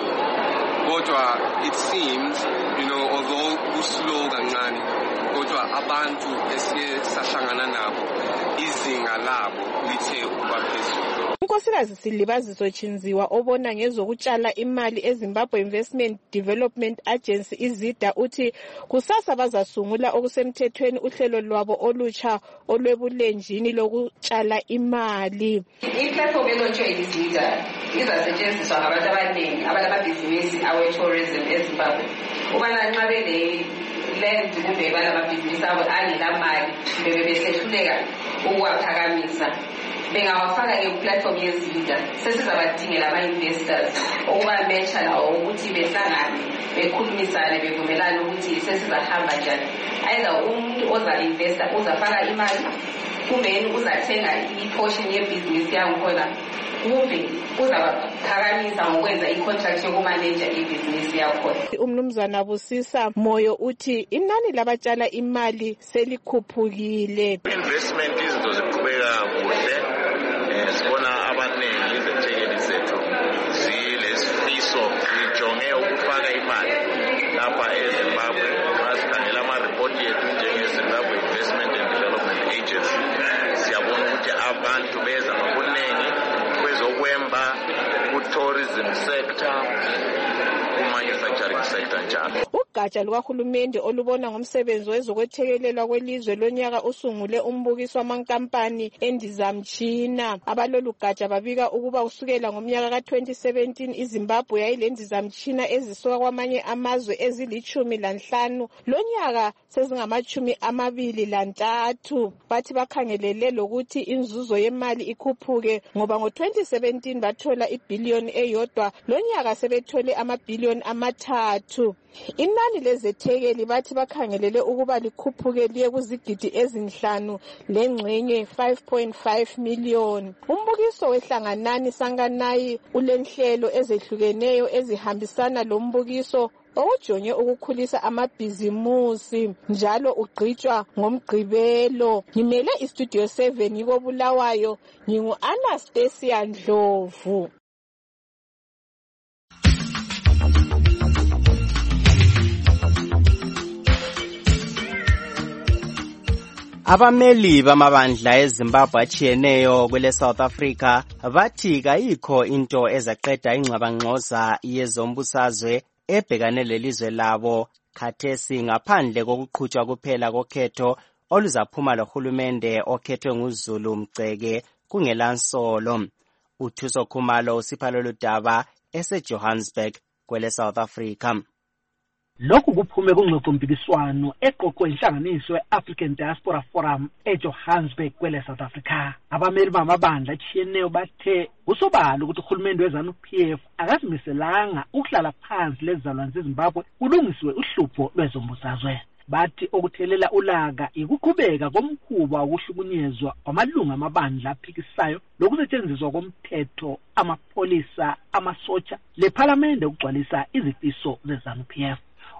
kodwa it seems you know although uslow kancane kodwa abantu esiye sahlangana nabo izinga labo lithe ukubaphezulu.
Unkosikazi Silibaziso Chinziwa obona ngezokutshala imali eZimbabwe Investment Development Agency izida uthi kusasa bazasungula okusemthethweni uhlelo lwabo olutsha olwebulenjini lokutshala imali.
Iplatform elontshe izida izasetshenziswa ngabantu abaningi abalabhizinisi awe-tourism eZimbabwe. Ubana nxa bele land kumbe balabhizinisi abo angelamali bebe besehluleka ukuwaphakamisa. Bengawafaka ku-platform yezida sesizabadingela ama-investors ukuba mecha lawo ukuthi behlangane bekhulumisane bevumelane ukuthi sesizahamba njani. Either umuntu oza-investa uzafaka imali kumbe uzathenga i-portion yebhizinisi yangikhona kumbe uzabaphakamisa ngokwenza i-contract yokumaneja ibhizinisi yakhona.
Umnumzana Busisa Moyo uthi inani labatshala imali selikhuphukile.
Investment izinto ziqhubeka kuhle. Sibona abaningi izethekeli zethu zilesifiso zijonge ukufaka imali lapha eZimbabwe. Masikhangela amaripoti yethu njengeZimbabwe Investment and Development Agency siyabona ukuthi abantu beza ngobuningi kwezokwemba ku-tourism sector ku-manufacturing sector njalo.
Ugatsha lukahulumende olubona ngomsebenzi wezokwethekelelwa kwelizwe lonyaka usungule umbukiso wamankampani endizamtshina. Abalolu gatsha babika ukuba kusukela ngomnyaka ka twenty seventeen iZimbabwe yayilendizamtshina ezisuka kwamanye amazwe ezilichumi lanhlanu lonyaka sezingamachumi amabili lantathu. Bathi bakhangelele lokuthi inzuzo yemali ikhuphuke ngoba ngo twenty seventeen bathola ibhiliyoni eyodwa lonyaka sebethole amabhiliyoni amathathu. Inani lezethekeli bathi bakhangelele ukuba likhuphuke liye kuzigidi ezinhlanu lengxenye five point five million. Umbukiso wehlanganani sanganayi ulenhlelo ezehlukeneyo ezihambisana lombukiso okujonge ukukhulisa amabhizimusi njalo ugqitshwa ngomgqibelo. Ngimele istudio seven yikoBulawayo ngingu Anastasia Ndlovu.
Abameli bamabandla eZimbabwe achiyeneyo kwele South Africa bathi kayikho into ezaqeda ingxabangxoza yezombusazwe ebhekane lelizwe labo khathesi ngaphandle kokuqhutshwa kuphela kokhetho oluzaphuma lohulumende okhethwe nguZulu Mgceke kungelansolo. Uthuso Khumalo usipha lolu daba eseJohannesburg kwele South Africa.
Lokhu kuphume kungxoxompikiswano eqoqwe inhlanganiso ye-African Diaspora Forum eJohannesburg kwele South Africa. Abameli bamabandla achiyeneyo bathe kusobala ukuthi uhulumende weZANU-P F akazimiselanga ukuhlala phansi lezizalwane zeZimbabwe kulungisiwe uhlupho lwezombusazwe. Bathi okuthelela ulaka ikuqhubeka komkhuba wokuhlukunyezwa kwamalunga amabandla aphikisayo lokusetshenziswa komthetho amapolisa amasotsha lephalamende ukugcwalisa izifiso zeZANU-P F.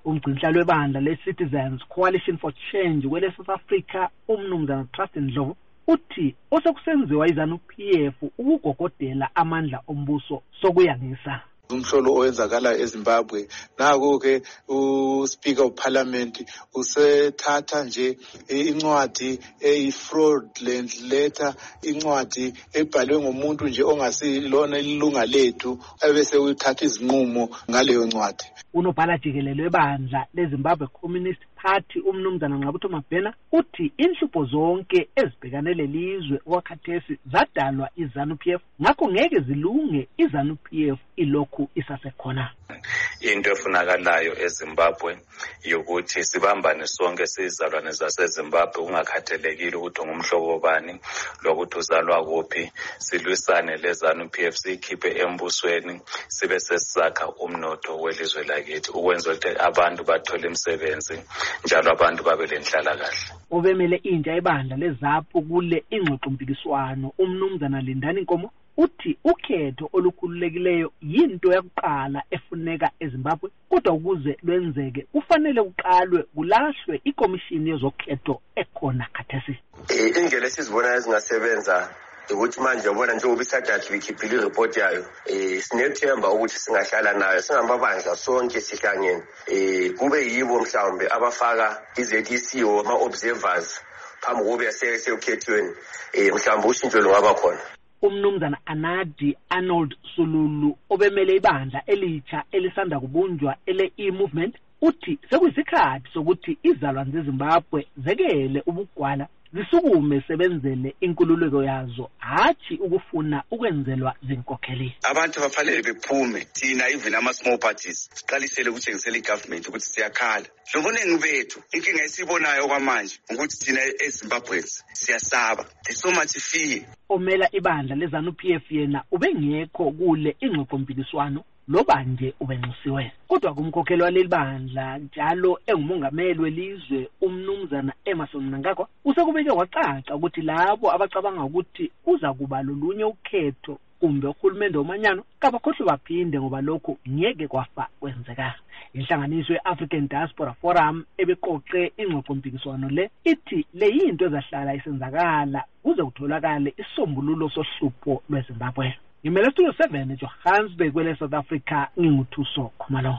umgcinhlalo webandla le-Citizens Coalition for Change kwele South Africa umnumzana Trust Ndlovu uthi osekusenziwa iZANU-P F ukugogodela amandla ombuso sokuyangisa.
Umhlolo owenzakala eZimbabwe naku ke uSpeaker of Parliament usethatha nje incwadi eyi-fraudulent letter, incwadi ebhalwe ngomuntu nje ongasilona ilunga lethu, ebese uthatha izinqumo ngaleyo ncwadi.
Unobhala jikelele webandla leZimbabwe Communist Party umnumzana Nqabutho Mabhena uthi inhlupho zonke ezibhekane lelizwe wakhathesi zadalwa iZANU-P F, ngakho ngeke zilunge iZANU-P F ilokhu isasekhona.
Into efunakalayo eZimbabwe yokuthi sibambane sonke sizalwane zaseZimbabwe, ungakhathalekile ukuthi ngumhlobo bani lokuthi uzalwa kuphi, silwisane leZANU-P F, sikhiphe embusweni, sibe sesakha umnotho welizwe lakithi ukwenza ukuthi abantu bathole imisebenzi njalo abantu babe lenhlala kahle.
Obemele intsha ebandla leZAPU kule ingxoxompikiswano umnumzana Lindani Nkomo uthi ukhetho olukhululekileyo yinto yokuqala efuneka eZimbabwe, kodwa ukuze lwenzeke kufanele kuqalwe kulahlwe ikomishini yezokhetho ekhona khathesi.
Indlela esizibona ezingasebenza ukuthi manje ubona nje ubisadathi ikhiphile ireport yayo, eh sinethemba ukuthi singahlala nayo singamabandla sonke sihlangene, eh kube yibo mhlawumbe abafaka i-Z C o ama observers phambi kokuba sekukhethweni, eh mhlawumbe ushintsho lungaba khona.
Umnumzana Anadi Arnold Sululu obemele ibandla elitsha elisanda kubunjwa ele e-movement uthi sekuyisikhathi sokuthi izalwane zeZimbabwe zekele ubugwala zisukume sebenzele inkululeko yazo, hathi ukufuna ukwenzelwa zinkokheli.
Abantu bafanele bephume, thina even ama small parties siqalisele ukuthengisela igovernment ukuthi siyakhala. Lobonengi bethu inkinga esibonayo kwamanje ukuthi thina eZimbabweans siyasaba, there's so much fear.
Omela ibandla leZANU-P F yena ubengekho kule ingxoxompikiswano loba nje ubenxusiwe, kodwa kumkhokheli waleli bandla njalo engumongameli welizwe umnumzana Emmerson Mnangagwa usekubeke kwacaca ukuthi labo abacabanga ukuthi uza kuba lolunye ukhetho kumbe uhulumende omanyano kabakhohlwe baphinde ngoba lokho ngeke kwafa kwenzeka. Inhlanganiso ye-African Diaspora Forum ebeqoqe ingxoxompikiswano le ithi le yinto ezahlala isenzakala kuze kutholakale isombululo sohlupho lweZimbabwe. Ngimele Studio seven eJohannesburg kwele South Africa, nginguthuso Khumalo.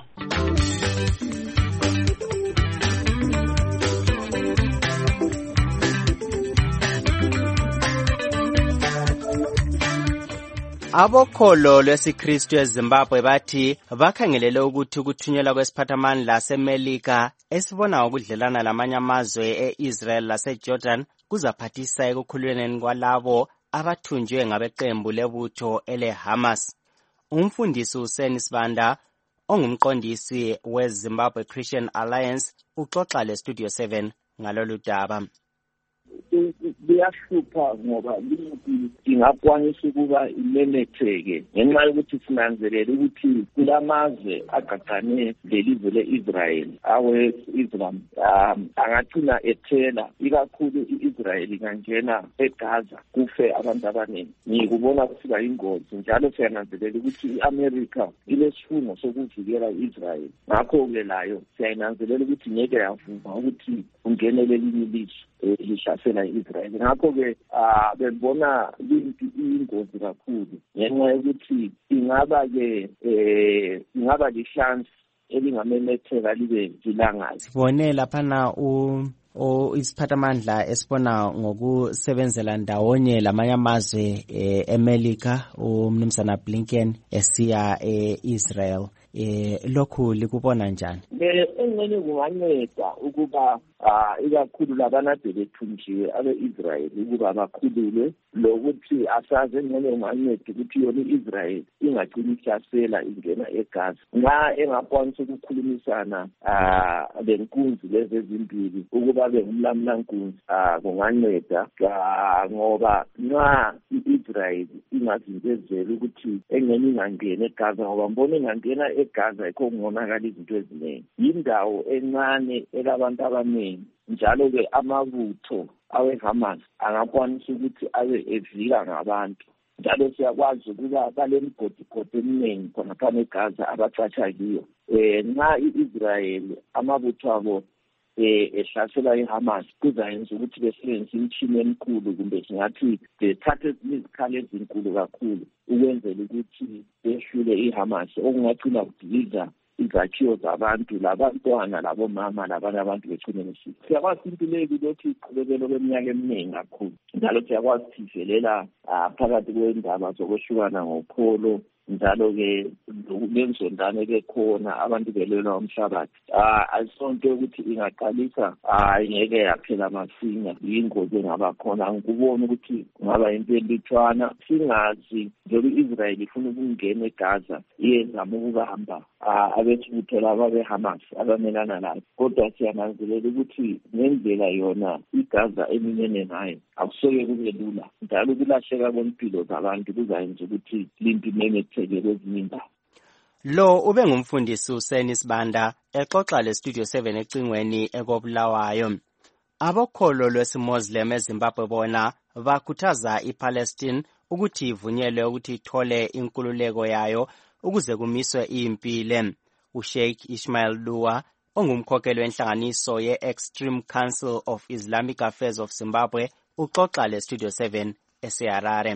Abokholo lwesiKristu eZimbabwe bathi bakhangelele ukuthi ukuthunyelwa kwesiphathamandla seMelika esibona ukudlelana lamanye amazwe e-Israel laseJordan kuzaphathisa ekukhululweni kwalabo abathunjwe ngabeqembu lebutho ele-Hamas. Umfundisi uSeni Sibanda ongumqondisi weZimbabwe Christian Alliance uxoxa leStudio seven ngalolu daba.
Liyahlupha ngoba ingakwanisa ukuba imemetheke ngenxa yokuthi sinanzelele ukuthi kulamazwe agagane lelizwe le-Israel awe-Islam angagcina ethela ikakhulu i-Israel ingangena eGaza kufe abantu abaningi. Ngikubona kusiba yingozi njalo siyananzelela ukuthi i-America ilesifungo sokuvikela i-Israel, ngakho-ke layo siyayinanzelela ukuthi ngeke yavuma ukuthi ungenele elinye ilizwe lihlasela i-Israel. Ngakho-ke bebona iyingozi kakhulu ngenxa yokuthi ingaba-ke um ingaba lihlansi elingamemetheka libe lilangayo.
Sibone laphana u o isiphathamandla esibona ngokusebenzela ndawonye lamanye amazwe eMelika umnumzana Blinken esiya eIsrael. Eh lokhu likubona njani?
Eh engene kunganceda ukuba ikakhulu labanade bethunjiwe abe-Israel ukuba bakhululwe, lokuthi asaze engene kunganceda ukuthi yona i-Israel ingagcini ihlasela ingena eGaza. Nxa engakwanisa ukukhulumisana lenkunzi lezi ezimbili ukuba bengumlamlankunzi kunganceda, ngoba nxa i-Israel ingazinkezeli ukuthi engene ingangena eGaza, ngoba mbona ingangena eGaza yikho kungonakala izinto eziningi. Yindawo encane elabantu abaningi, njalo-ke amabutho awe-Hamas angakwanisa ukuthi abe evika ngabantu. Njalo siyakwazi ukuba balemigodi-godi eminingi khonaphana eGaza abacatsha kiyo.
eh nxa iIsrael amabutho abo eh ehlasela iHamas kuzayenza ukuthi besebenzise imithini enkulu kumbe singathi bethathe izikhali ezinkulu kakhulu ukwenzela ukuthi behlule iHamas okungacina kudiliza izakhiwo zabantu labantwana labomama labanye abantu begcine besifo. Siyakwazi impileki ukuthi iqhubekelo kweminyaka eminingi kakhulu njalo siyakwazi sivelela phakathi kwendaba zokwehlukana ngokholo njalo-ke lenzondane bekhona abantu belwela umhlabathi. Asonto ukuthi ingaqalisa ngeke yaphela masinya yingozi engaba khona. Ngikubona ukuthi kungaba into elithwana singazi njengoba i-Israel ifuna ukungena eGaza iyezama ukubamba abesibutho laba beHamas abamelana layo, kodwa siyananzelela ukuthi ngendlela yona iGaza eminyene ngayo akusoke kube lula njalo ukulahleka kwempilo zabantu kuzayenza ukuthi limpi memetheke kwezinye indawo.
Lo ube ngumfundisi uSeni Sibanda exoxa le Studio seven ecingweni ekobulawayo. Abokholo lwesiMuslim eZimbabwe bona bakhuthaza iPalestine ukuthi ivunyelwe ukuthi ithole inkululeko yayo ukuze kumiswe impile. uSheikh Ismail Dua ongumkhokheli wenhlanganiso ye-Extreme Council of Islamic Affairs of Zimbabwe uxoxa le Studio seven eseHarare.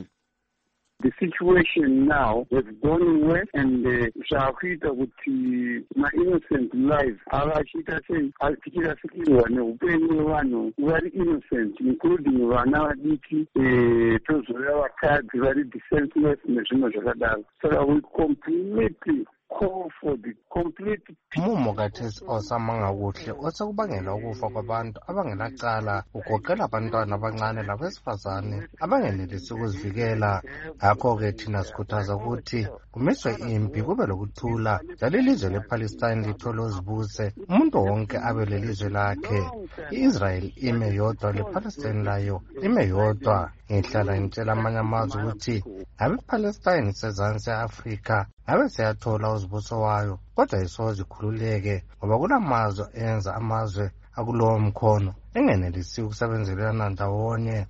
The situation now has gone worse and shakhita ukuthi ma innocent lives abashita say afikira sikiwa neupenyu wano very innocent including vana vadiki eh tozoya vakadzi vari defenseless nezvimwe zvakadaro. So we completely call for the complete
mumo kathesi osamanga kuhle osekubangela ukufa kwabantu abangenacala ugoqela abantwana abancane labesifazane abangenelisi ukuzivikela. Ngakho-ke thina sikhuthaza ukuthi kumiswe impi kube lokuthula njalo ilizwe lePalestine lithole uzibuse umuntu wonke abe lelizwe lakhe. I-Israel ime yodwa lePalestine layo ime yodwa. Ngihlala ngitshela amanye amazwe ukuthi abePalestine sezansi e-Afrika abe siyathola uzibuso wayo kodwa isoze ikhululeke ngoba kunamazwe enza amazwe akulowo mkhono engenelisi ukusebenzelana ndawonye.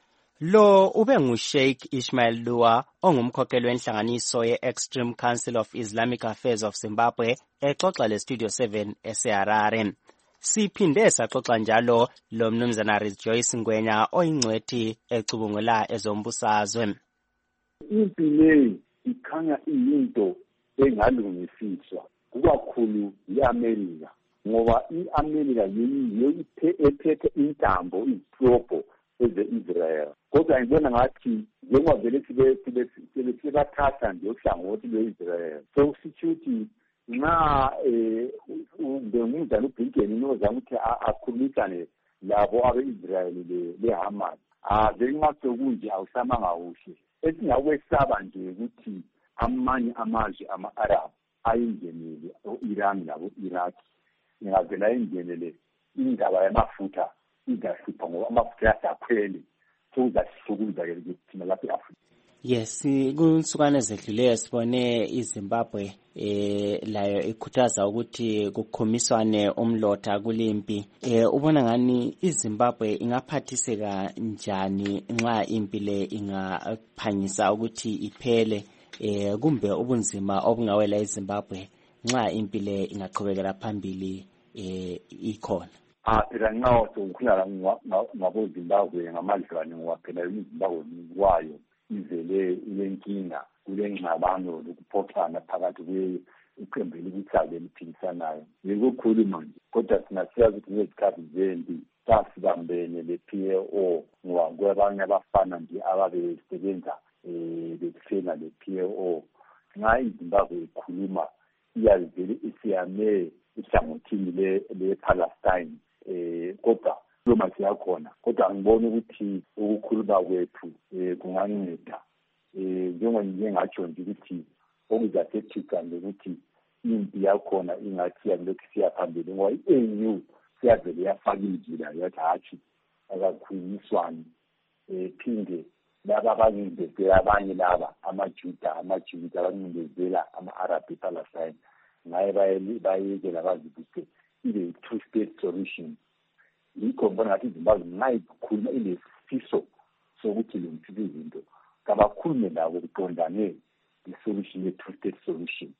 Lo ube nguSheikh Ismail Dua ongumkhokheli wenhlanganiso ye-Extreme Council of Islamic Affairs of Zimbabwe exoxa le Studio seven eseHarare. Siphinde saxoxa njalo lo mnumzana Joyce Ngwenya oyingcwethi ecubungula ezombusazwe.
Impi leyi ikhanya iyinto engalungisiswa kukakhulu i-Amerika ngoba i-Amerika yiyo ephethe intambo izitobho eze-Israel. Kodwa ngibona ngathi njengoba vele sebathatha nje uhlangothi lwe-Israel sokusitsho ukuthi nxa ngumzana uBlinken inozama ukuthi akhulumisane labo abe-Israel le-Hamas ave nxa sokunje awusamanga kuhle. Esingakwesaba nje ukuthi amanye amazwe ama-Arab ayingenele o-Iran labo-Iraq ingavela ingenele indaba yamafutha izahlupha ngoba amafutha yasakhwele sokuzasihlukuza-ke thina lapha e-Afrika.
Yes, kunsukane ezedluleyo sibone iZimbabwe eh layo ikhuthaza ukuthi kukhomiswane umlotha kulimpi. Eh ubona ngani iZimbabwe ingaphathiseka njani nxa impi le ingaphangisa ukuthi iphele eh kumbe ubunzima obungawela iZimbabwe nxa impi le ingaqhubekela phambili eh ikhona?
Ah phela nxa sokukhulala ngabo Zimbabwe ngamadlwane ngoba phela iZimbabwe kwayo izele ilenkinga kulengxabano lokuphoxana phakathi kweqembu elikuthale eliphikisanayo. Ngikukhuluma nje kodwa thina siyazi ukuthi ngezikhathi zempi sasibambene le-P L O ngoba kwabanye abafana nje ababesebenza um bekuhlena le-P L O. Nxa iZimbabwe ikhuluma iyazivele isiyame ihlangothini le-Palestine um kodwa loma siyakhona kodwa ngibona ukuthi ukukhuluma kwethu eh kunganceda eh njengoba ngatsho nje ukuthi okuzathethika ukuthi impi yakhona ingathi yalokhu siyaphambili ngoba i-A U siyavele yafaka indlela yathi hatshi akakhulunyiswani eh phinde laba abangindezela abanye laba amaJuda amaJuda abangindezela ama-Arab ePalestine ngaye bayekela bazibuse ile two state solution. Yikho mbona ngathi iZimbabwe ngayikhuluma ilesifiso sokuthi lengisize izinto kabakhulume labo kuqondane i-solution ye-two state solution.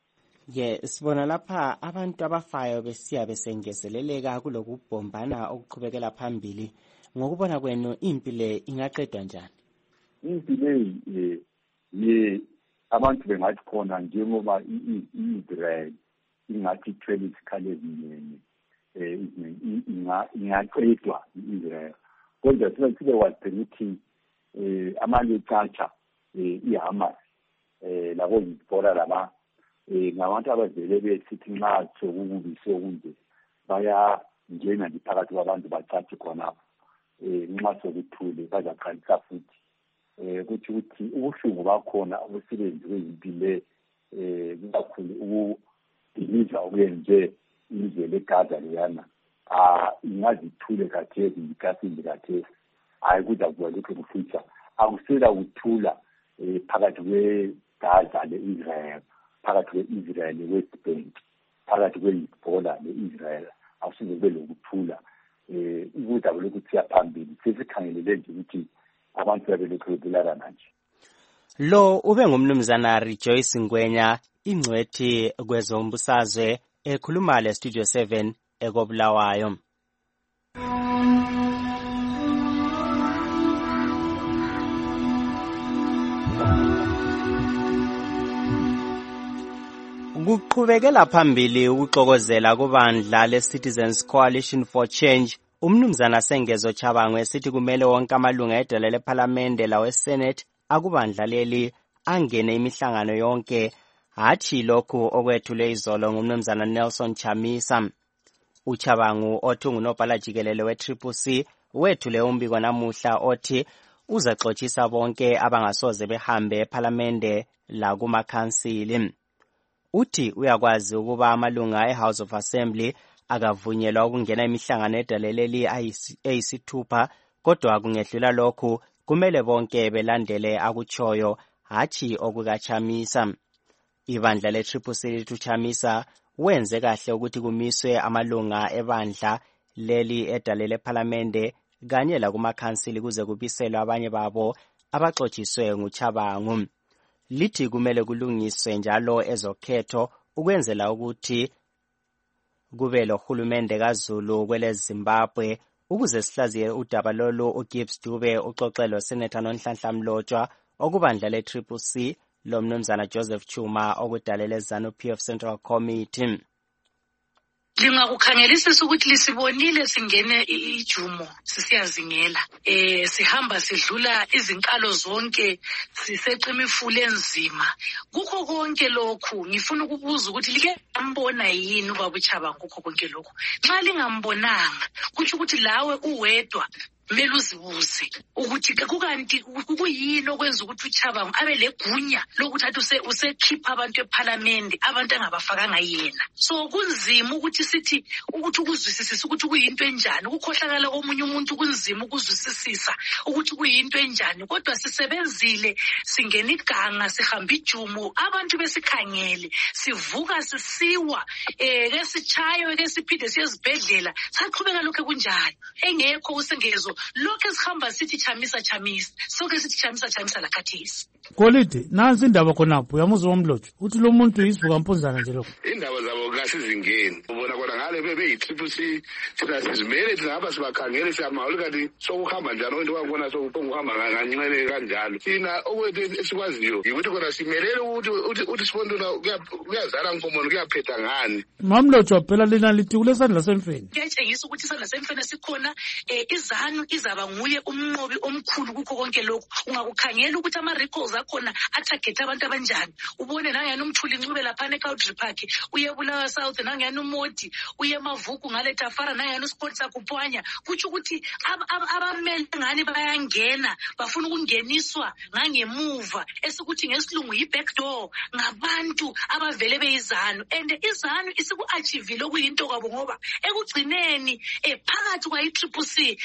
Ye sibona lapha abantu abafayo besiya besengezeleleka kulokubhombana okuqhubekela phambili. Ngokubona kwenu impi le ingaqedwa njani?
Impi le ye abantu bengathi khona njengoba i-Israel ingathi ithwele isikhali eziningi eh ingaqedwa i-Israel. Kodwa sibe wazi ukuthi eh amaLechacha eh iHamas eh labo Hezbollah laba eh ngabantu abavele besithi nxa sokukubi sokunje baya njena phakathi kwabantu bacathi khona eh nxa sokuthule bazaqalisa futhi eh ukuthi ukuthi ubuhlungu bakhona obusebenzi bezimpilo eh kakhulu ukudiliza okuyenze izwe leGaza leyana ah ingazithule kathesi ikasini kathesi hayi kuza kuba lokho kufuthi akusela ukuthula phakathi kweGaza leIsrael phakathi kweIsrael leWest Bank phakathi kweHezbollah leIsrael akusize kube lokuthula eh ukuza lokuthi yaphambili sesikhangelele nje ukuthi abantu babelokhu bebulalana nje.
Lo ube ngumnumzana Rejoice Ngwenya ingcwethi kwezombusazwe ekhuluma le Studio seven ekobulawayo. Kuqhubekela phambili ukuxokozela kubandla le-Citizens Coalition for Change. Umnumzana Sengezo Chabangu esithi kumele wonke amalunga edala lePhalamende laweSenate akubandla leli angene imihlangano yonke, hathi lokhu okwethule izolo ngumnumzana Nelson Chamisa. uChabangu othi ungunobhala jikelele we-Triple C wethule umbiko namuhla othi uzaxoxisa bonke abangasoze behambe ePhalamende la kumakhansili. Uthi uyakwazi ukuba amalunga eHouse of Assembly akavunyelwa ukungena imihlangano edaleleli ayisithupha, kodwa kungehlula lokhu kumele bonke belandele akuchoyo, hathi okukachamisa. Ibandla le-Triple C lithuchamisa wenze kahle ukuthi kumiswe amalunga ebandla leli edalele ePhalamende kanye la kumakhansili kuze kubiselwe abanye babo abaxoxiswe nguChabangu. Lithi kumele kulungiswe njalo ezokhetho ukwenzela ukuthi kube lohulumende kaZulu kwele Zimbabwe. Ukuze sihlaziye udaba lolu uGibbs Dube uxoxelo Senator Nonhlanhla Mlotshwa okubandla le-Triple C lo mnumzana Joseph Chuma okudalela eZanu-P F Central Committee.
Lingakukhangelisisa ukuthi lisibonile singene ijumo sisiyazingela eh sihamba sidlula izinkalo zonke siseqima ifule enzima. Kukho konke lokhu ngifuna ukubuza ukuthi like ambona yini ubaba uChabangu kukho konke lokhu. Xa lingambonanga kuthi ukuthi lawe uwedwa kumele uzibuze ukuthi kukanti kuyini okwenza ukuthi uChabangu abe legunya lokuthi athi usekhipha abantu ePhalamende abantu engabafakanga yena. So kunzima ukuthi sithi ukuthi ukuzwisisisa ukuthi kuyinto enjani, ukukhohlakala komunye umuntu kunzima ukuzwisisisa ukuthi kuyinto enjani, kodwa sisebenzile singena iganga sihamba ijumo abantu besikhangele sivuka sisiwa eh ke sichayo ke siphinde siyezibhedlela saqhubeka lokho kunjalo engekho usengezo lokho esihamba sithi chamisa chamisa sonke sithi chamisa chamisa la khathisi.
Kolide nansi indaba khonapho yamuzo womlotsho uthi lo muntu yisivuka mpunzana nje lokho.
Indaba zabo kasizingeni ubona kona ngale bebe yi-Triple C thina sizimele singaba sibakhangele siyamalu kanti sokuhamba njalo into wakubona sokuhamba ngancinele kanjalo. Thina okwethu esikwaziyo ukuthi kona simelele ukuthi uthi sibondula kuyazala nkomono kuyaphetha ngani.
Mamlotsho phela lena lithi kulesandla semfeni.
Kuyatshengisa ukuthi isandla semfeni sikhona izanu izaba nguye umnqobi omkhulu kukho konke lokho. Ungakukhangela ukuthi ama records akhona atarget abantu abanjani. Ubone nangiyana umthuli ncube lapha eCountry Park uye Bulawayo South nangiyana uModi uye Mavuku ngale Tafara nangiyana uSport sakupwanya kuthi ukuthi abamele ngani bayangena bafuna ukungeniswa ngangemuva esikuthi ngesilungu yi-back door ngabantu abavele beyizanu and izanu isiku-achievile okuyinto kwabo ngoba ekugcineni phakathi kwa-Triple C seseqile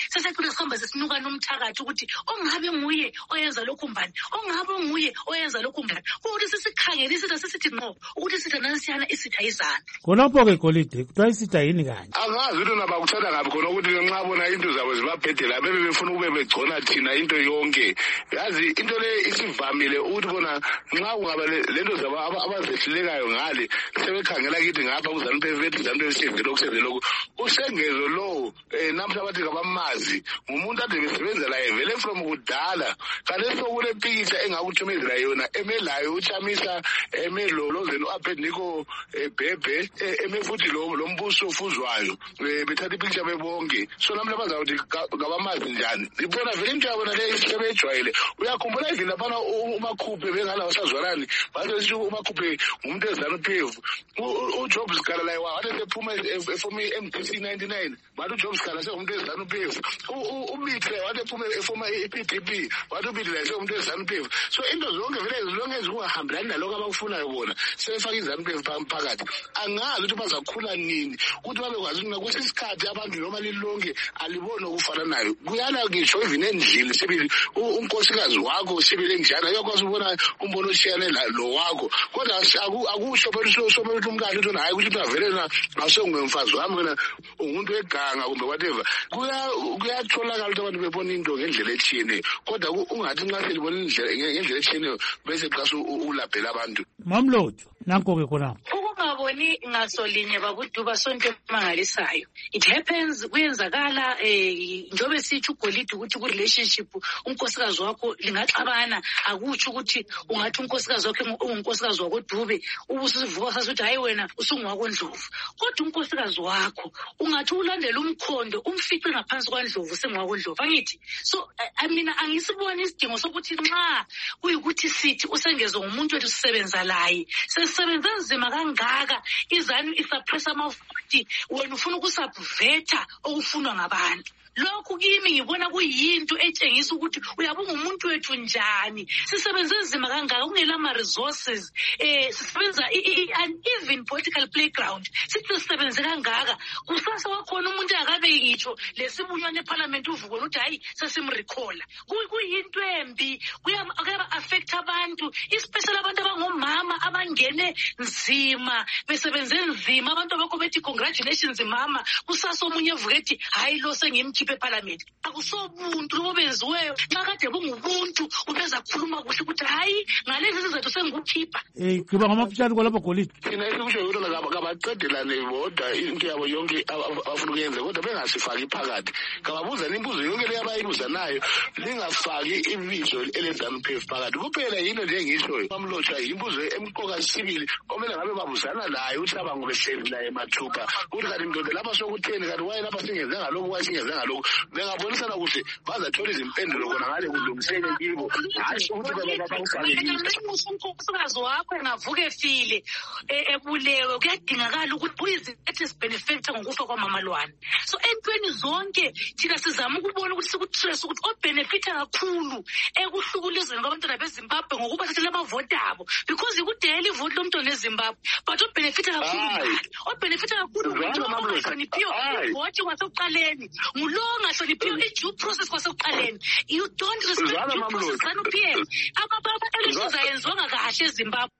sihamba sesinuka nomthakathi ukuthi ongabe nguye oyenza lokhu mbani, ongabe nguye oyenza lokhu mbani, ukuthi sisikhangele isitha sisithi ngqo ukuthi isitha nansiyana isitha izana.
Khonapho-ke Golide kuthiwa isitha yini kanje?
Angazi ukuthi nabakuthanda kabi khona ukuthi nxa bona into zabo zibabhedela bebe befuna ukube begcona thina into yonke. Yazi into le isivamile ukuthi bona nxa kungaba lento zabo abazehlulekayo ngale sebekhangela kithi ngapha kuZANU-P F ethi ZANU-P F sevele okusebenze lokhu. Usengezo lo namhla bathi ngabamazi ngumuntu ade besebenzela evele from kudala. Kanti sokule pikitsha engakuthumezela yona emelayo uChamisa emelolozeni uAbednego Bhebhe eme futhi lo lombuso ofuzwayo bethatha ipicture bebonke. So namhla bazawuthi ngabamazi njani. Ibona vele into yabona le isebejwayele. Uyakhumbula indlela bana uMakhuphe bengala wasazwalani bathi uMakhuphe umuntu eZANU-P F uJob Sikala la wathi sephuma efomi M D C ninety-nine bathi uJob Sikala sekumuntu eZANU-P F uMitre wathi ephuma efoma iP D P wathi uMitre la sekumuntu eZANU-P F. So into zonke vele zonke ezingahambelani naloko abakufunayo bona sebefaka iZANU-P F phakathi. Angazi ukuthi bazakhula nini ukuthi babekwazi ukuthi ngakwesi isikhathi abantu noma lilonke alibona ukufana nayo. Kuyala ngisho even endlini sibili unkosikazi wakho sibili njalo yakwazi ukubona umbono oshiyane lo wakho. Kodwa akusho phela so ukuthi umkali uthi hayi ukuthi avele na asongumfazi wami mina umuntu eganga kumbe whatever. Kuya kuyatholakala ukuthi abantu bebona into ngendlela ethiyene kodwa ungathi nxa selibona indlela ngendlela ethiyene bese xa ulabhela abantu.
Mamlotho nanko-ke khonapho
ukungaboni ngasolinye bakuduba sonke mangalisayo. It happens kuyenzakala eh njobe sithi uGolide ukuthi ku relationship unkosikazi wakho lingaxabana akutsho ukuthi ungathi unkosikazi wakho ungunkosikazi wakho Dube ubusivuka sasuthi hayi wena usungwakho Ndlovu. Kodwa unkosikazi wakho ungathi ulandela umkhondo umfice ngaphansi kwaNdlovu sengwakho Ndlovu angithi. So I mean angisiboni isidingo sokuthi nxa kuyikuthi sithi usengezo ngumuntu wethu sisebenza laye sesebenza nzima kangaka iZANU isuppressa amafuthi wena ufuna ukusubverta okufunwa ngabantu. Lokhu kimi ngibona kuyinto etshengisa ukuthi uyabunga umuntu wethu njani sisebenze nzima kangaka ungela ama resources eh sisebenza an even political playground sithi sisebenze kangaka kusasa wakhona umuntu akabe ngitsho lesibunyane eParliament uvuko ukuthi hayi sesimrecalla kuyinto embi kuyaba affect abantu especially abantu abangomama abangene nzima besebenze nzima abantu abakho bethi congratulations mama kusasa omunye evuka ethi hayi lo sengimkhiphe eParliament. Akusobuntu lobo benziweyo nxa kade bungubuntu ubeza kukhuluma kuhle ukuthi hayi ngalezi sizathu sengikukhipha.
Eh kuba ngamafishali kwalapha Golide.
Thina esikusho yona ngabaqedelane bodwa into yabo yonke abafuna ukuyenza kodwa bengasifaki phakathi. Ngababuza imibuzo yonke le abayibuza nayo lingafaki ibizo eleZANU-P F phakathi. Kuphela yini nje ngisho bamlotshwa imibuzo emqoka sibili omele ngabe babuzana layo uhlaba ngobehleli la emathupa. Uthi kanti ndoda lapha sokutheni kanti waye lapha singenze ngaloko wasingenze ngaloko. Bengabonisana kuhle bazathola izimpendulo kona ngale kulungiseke kibo. Hayi ukuthi babafakile.
Unkosikazi wakho engavuka efile ebulewe kuyadingakala ukuthi uyizethe benefit ngokufa kwaMama Lwana. So entweni zonke thina sizama ukubona ukuthi sikutress ukuthi obenefita kakhulu ekuhlukulizweni kwabantwana beZimbabwe ngokuba thathe amavoti abo because ikudela ivoti lomntwana eZimbabwe but obenefita kakhulu obenefita kakhulu ukuthi ongahloniphiyo ivoti kwasokuqaleni ngulo ongahloniphiyo i-due process kwasokuqaleni. You don't respect due process ZANU-P F abababa elections ayenziwanga kahle eZimbabwe.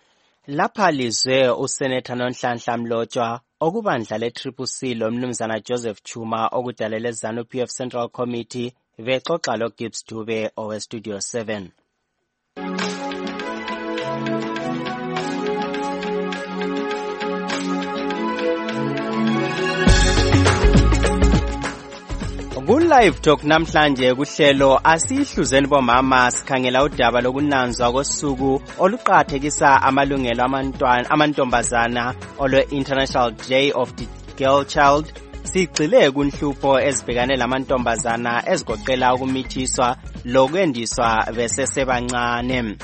Lapha lizwe uSenator Nonhlanhla Mlotshwa okubandla le-Triple C lo mnumzana Joseph Chuma okudalele ZANU-P F Central Committee bexoxa lo Gibbs Dube owe Studio seven. Ku-Live Talk namhlanje kuhlelo asihluzeni bomama sikhangela udaba lokunanzwa kosuku oluqathekisa amalungelo amantombazana olwe-International Day of the Girl Child. Sigcile kunhlupho ezibhekane lamantombazana ezigoqela ukumithiswa lokwendiswa besesebancane.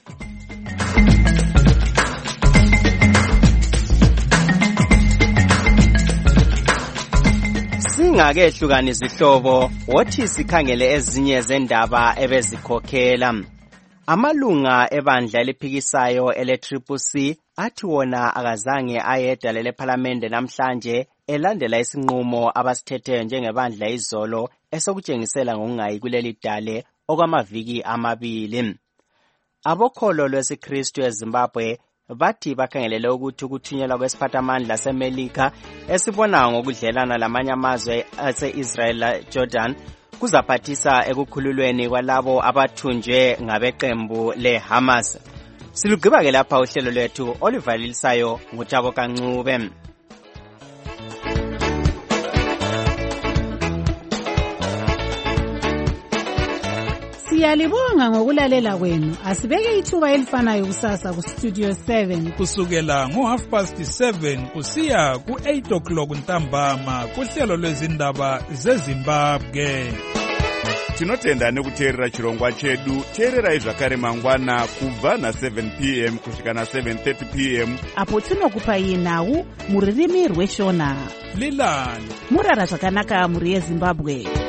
Singake hlukana izihlobo wothi sikhangele ezinye zendaba ebezikhokhela. Amalunga ebandla eliphikisayo ele-Triple C athi wona akazange ayedwa lele parliament namhlanje elandela isinqumo abasithethe njengebandla izolo esokutshengisela ngokungayi kuleli dale okwamaviki amabili. Abokholo lwesiKristu eZimbabwe bathi bakhangelele ukuthi ukuthunyelwa kwesiphathamandla seMelika esibona ngokudlelana lamanye amazwe ase-Israel Jordan kuzaphathisa ekukhululweni kwalabo abathunjwe ngabeqembu le-Hamas. Silugqiba ke lapha uhlelo lwethu oluvalisayo nguThabo Kancube.
Siyalibonga ngokulalela kwenu. Asibeke ithuba elifanayo kusasa ku Studio seven
kusukela ngo half past seven kusiya ku eight o'clock ntambama kuhlelo lwezindaba zeZimbabwe.
Tinotenda nekuteerera chirongwa chedu. Teererai zvakare mangwana kubva na seven p m kusvika na seven thirty p m
apo tinokupai nhau muririmi rweshona.
Lilani
murara zvakanaka muri yeZimbabwe.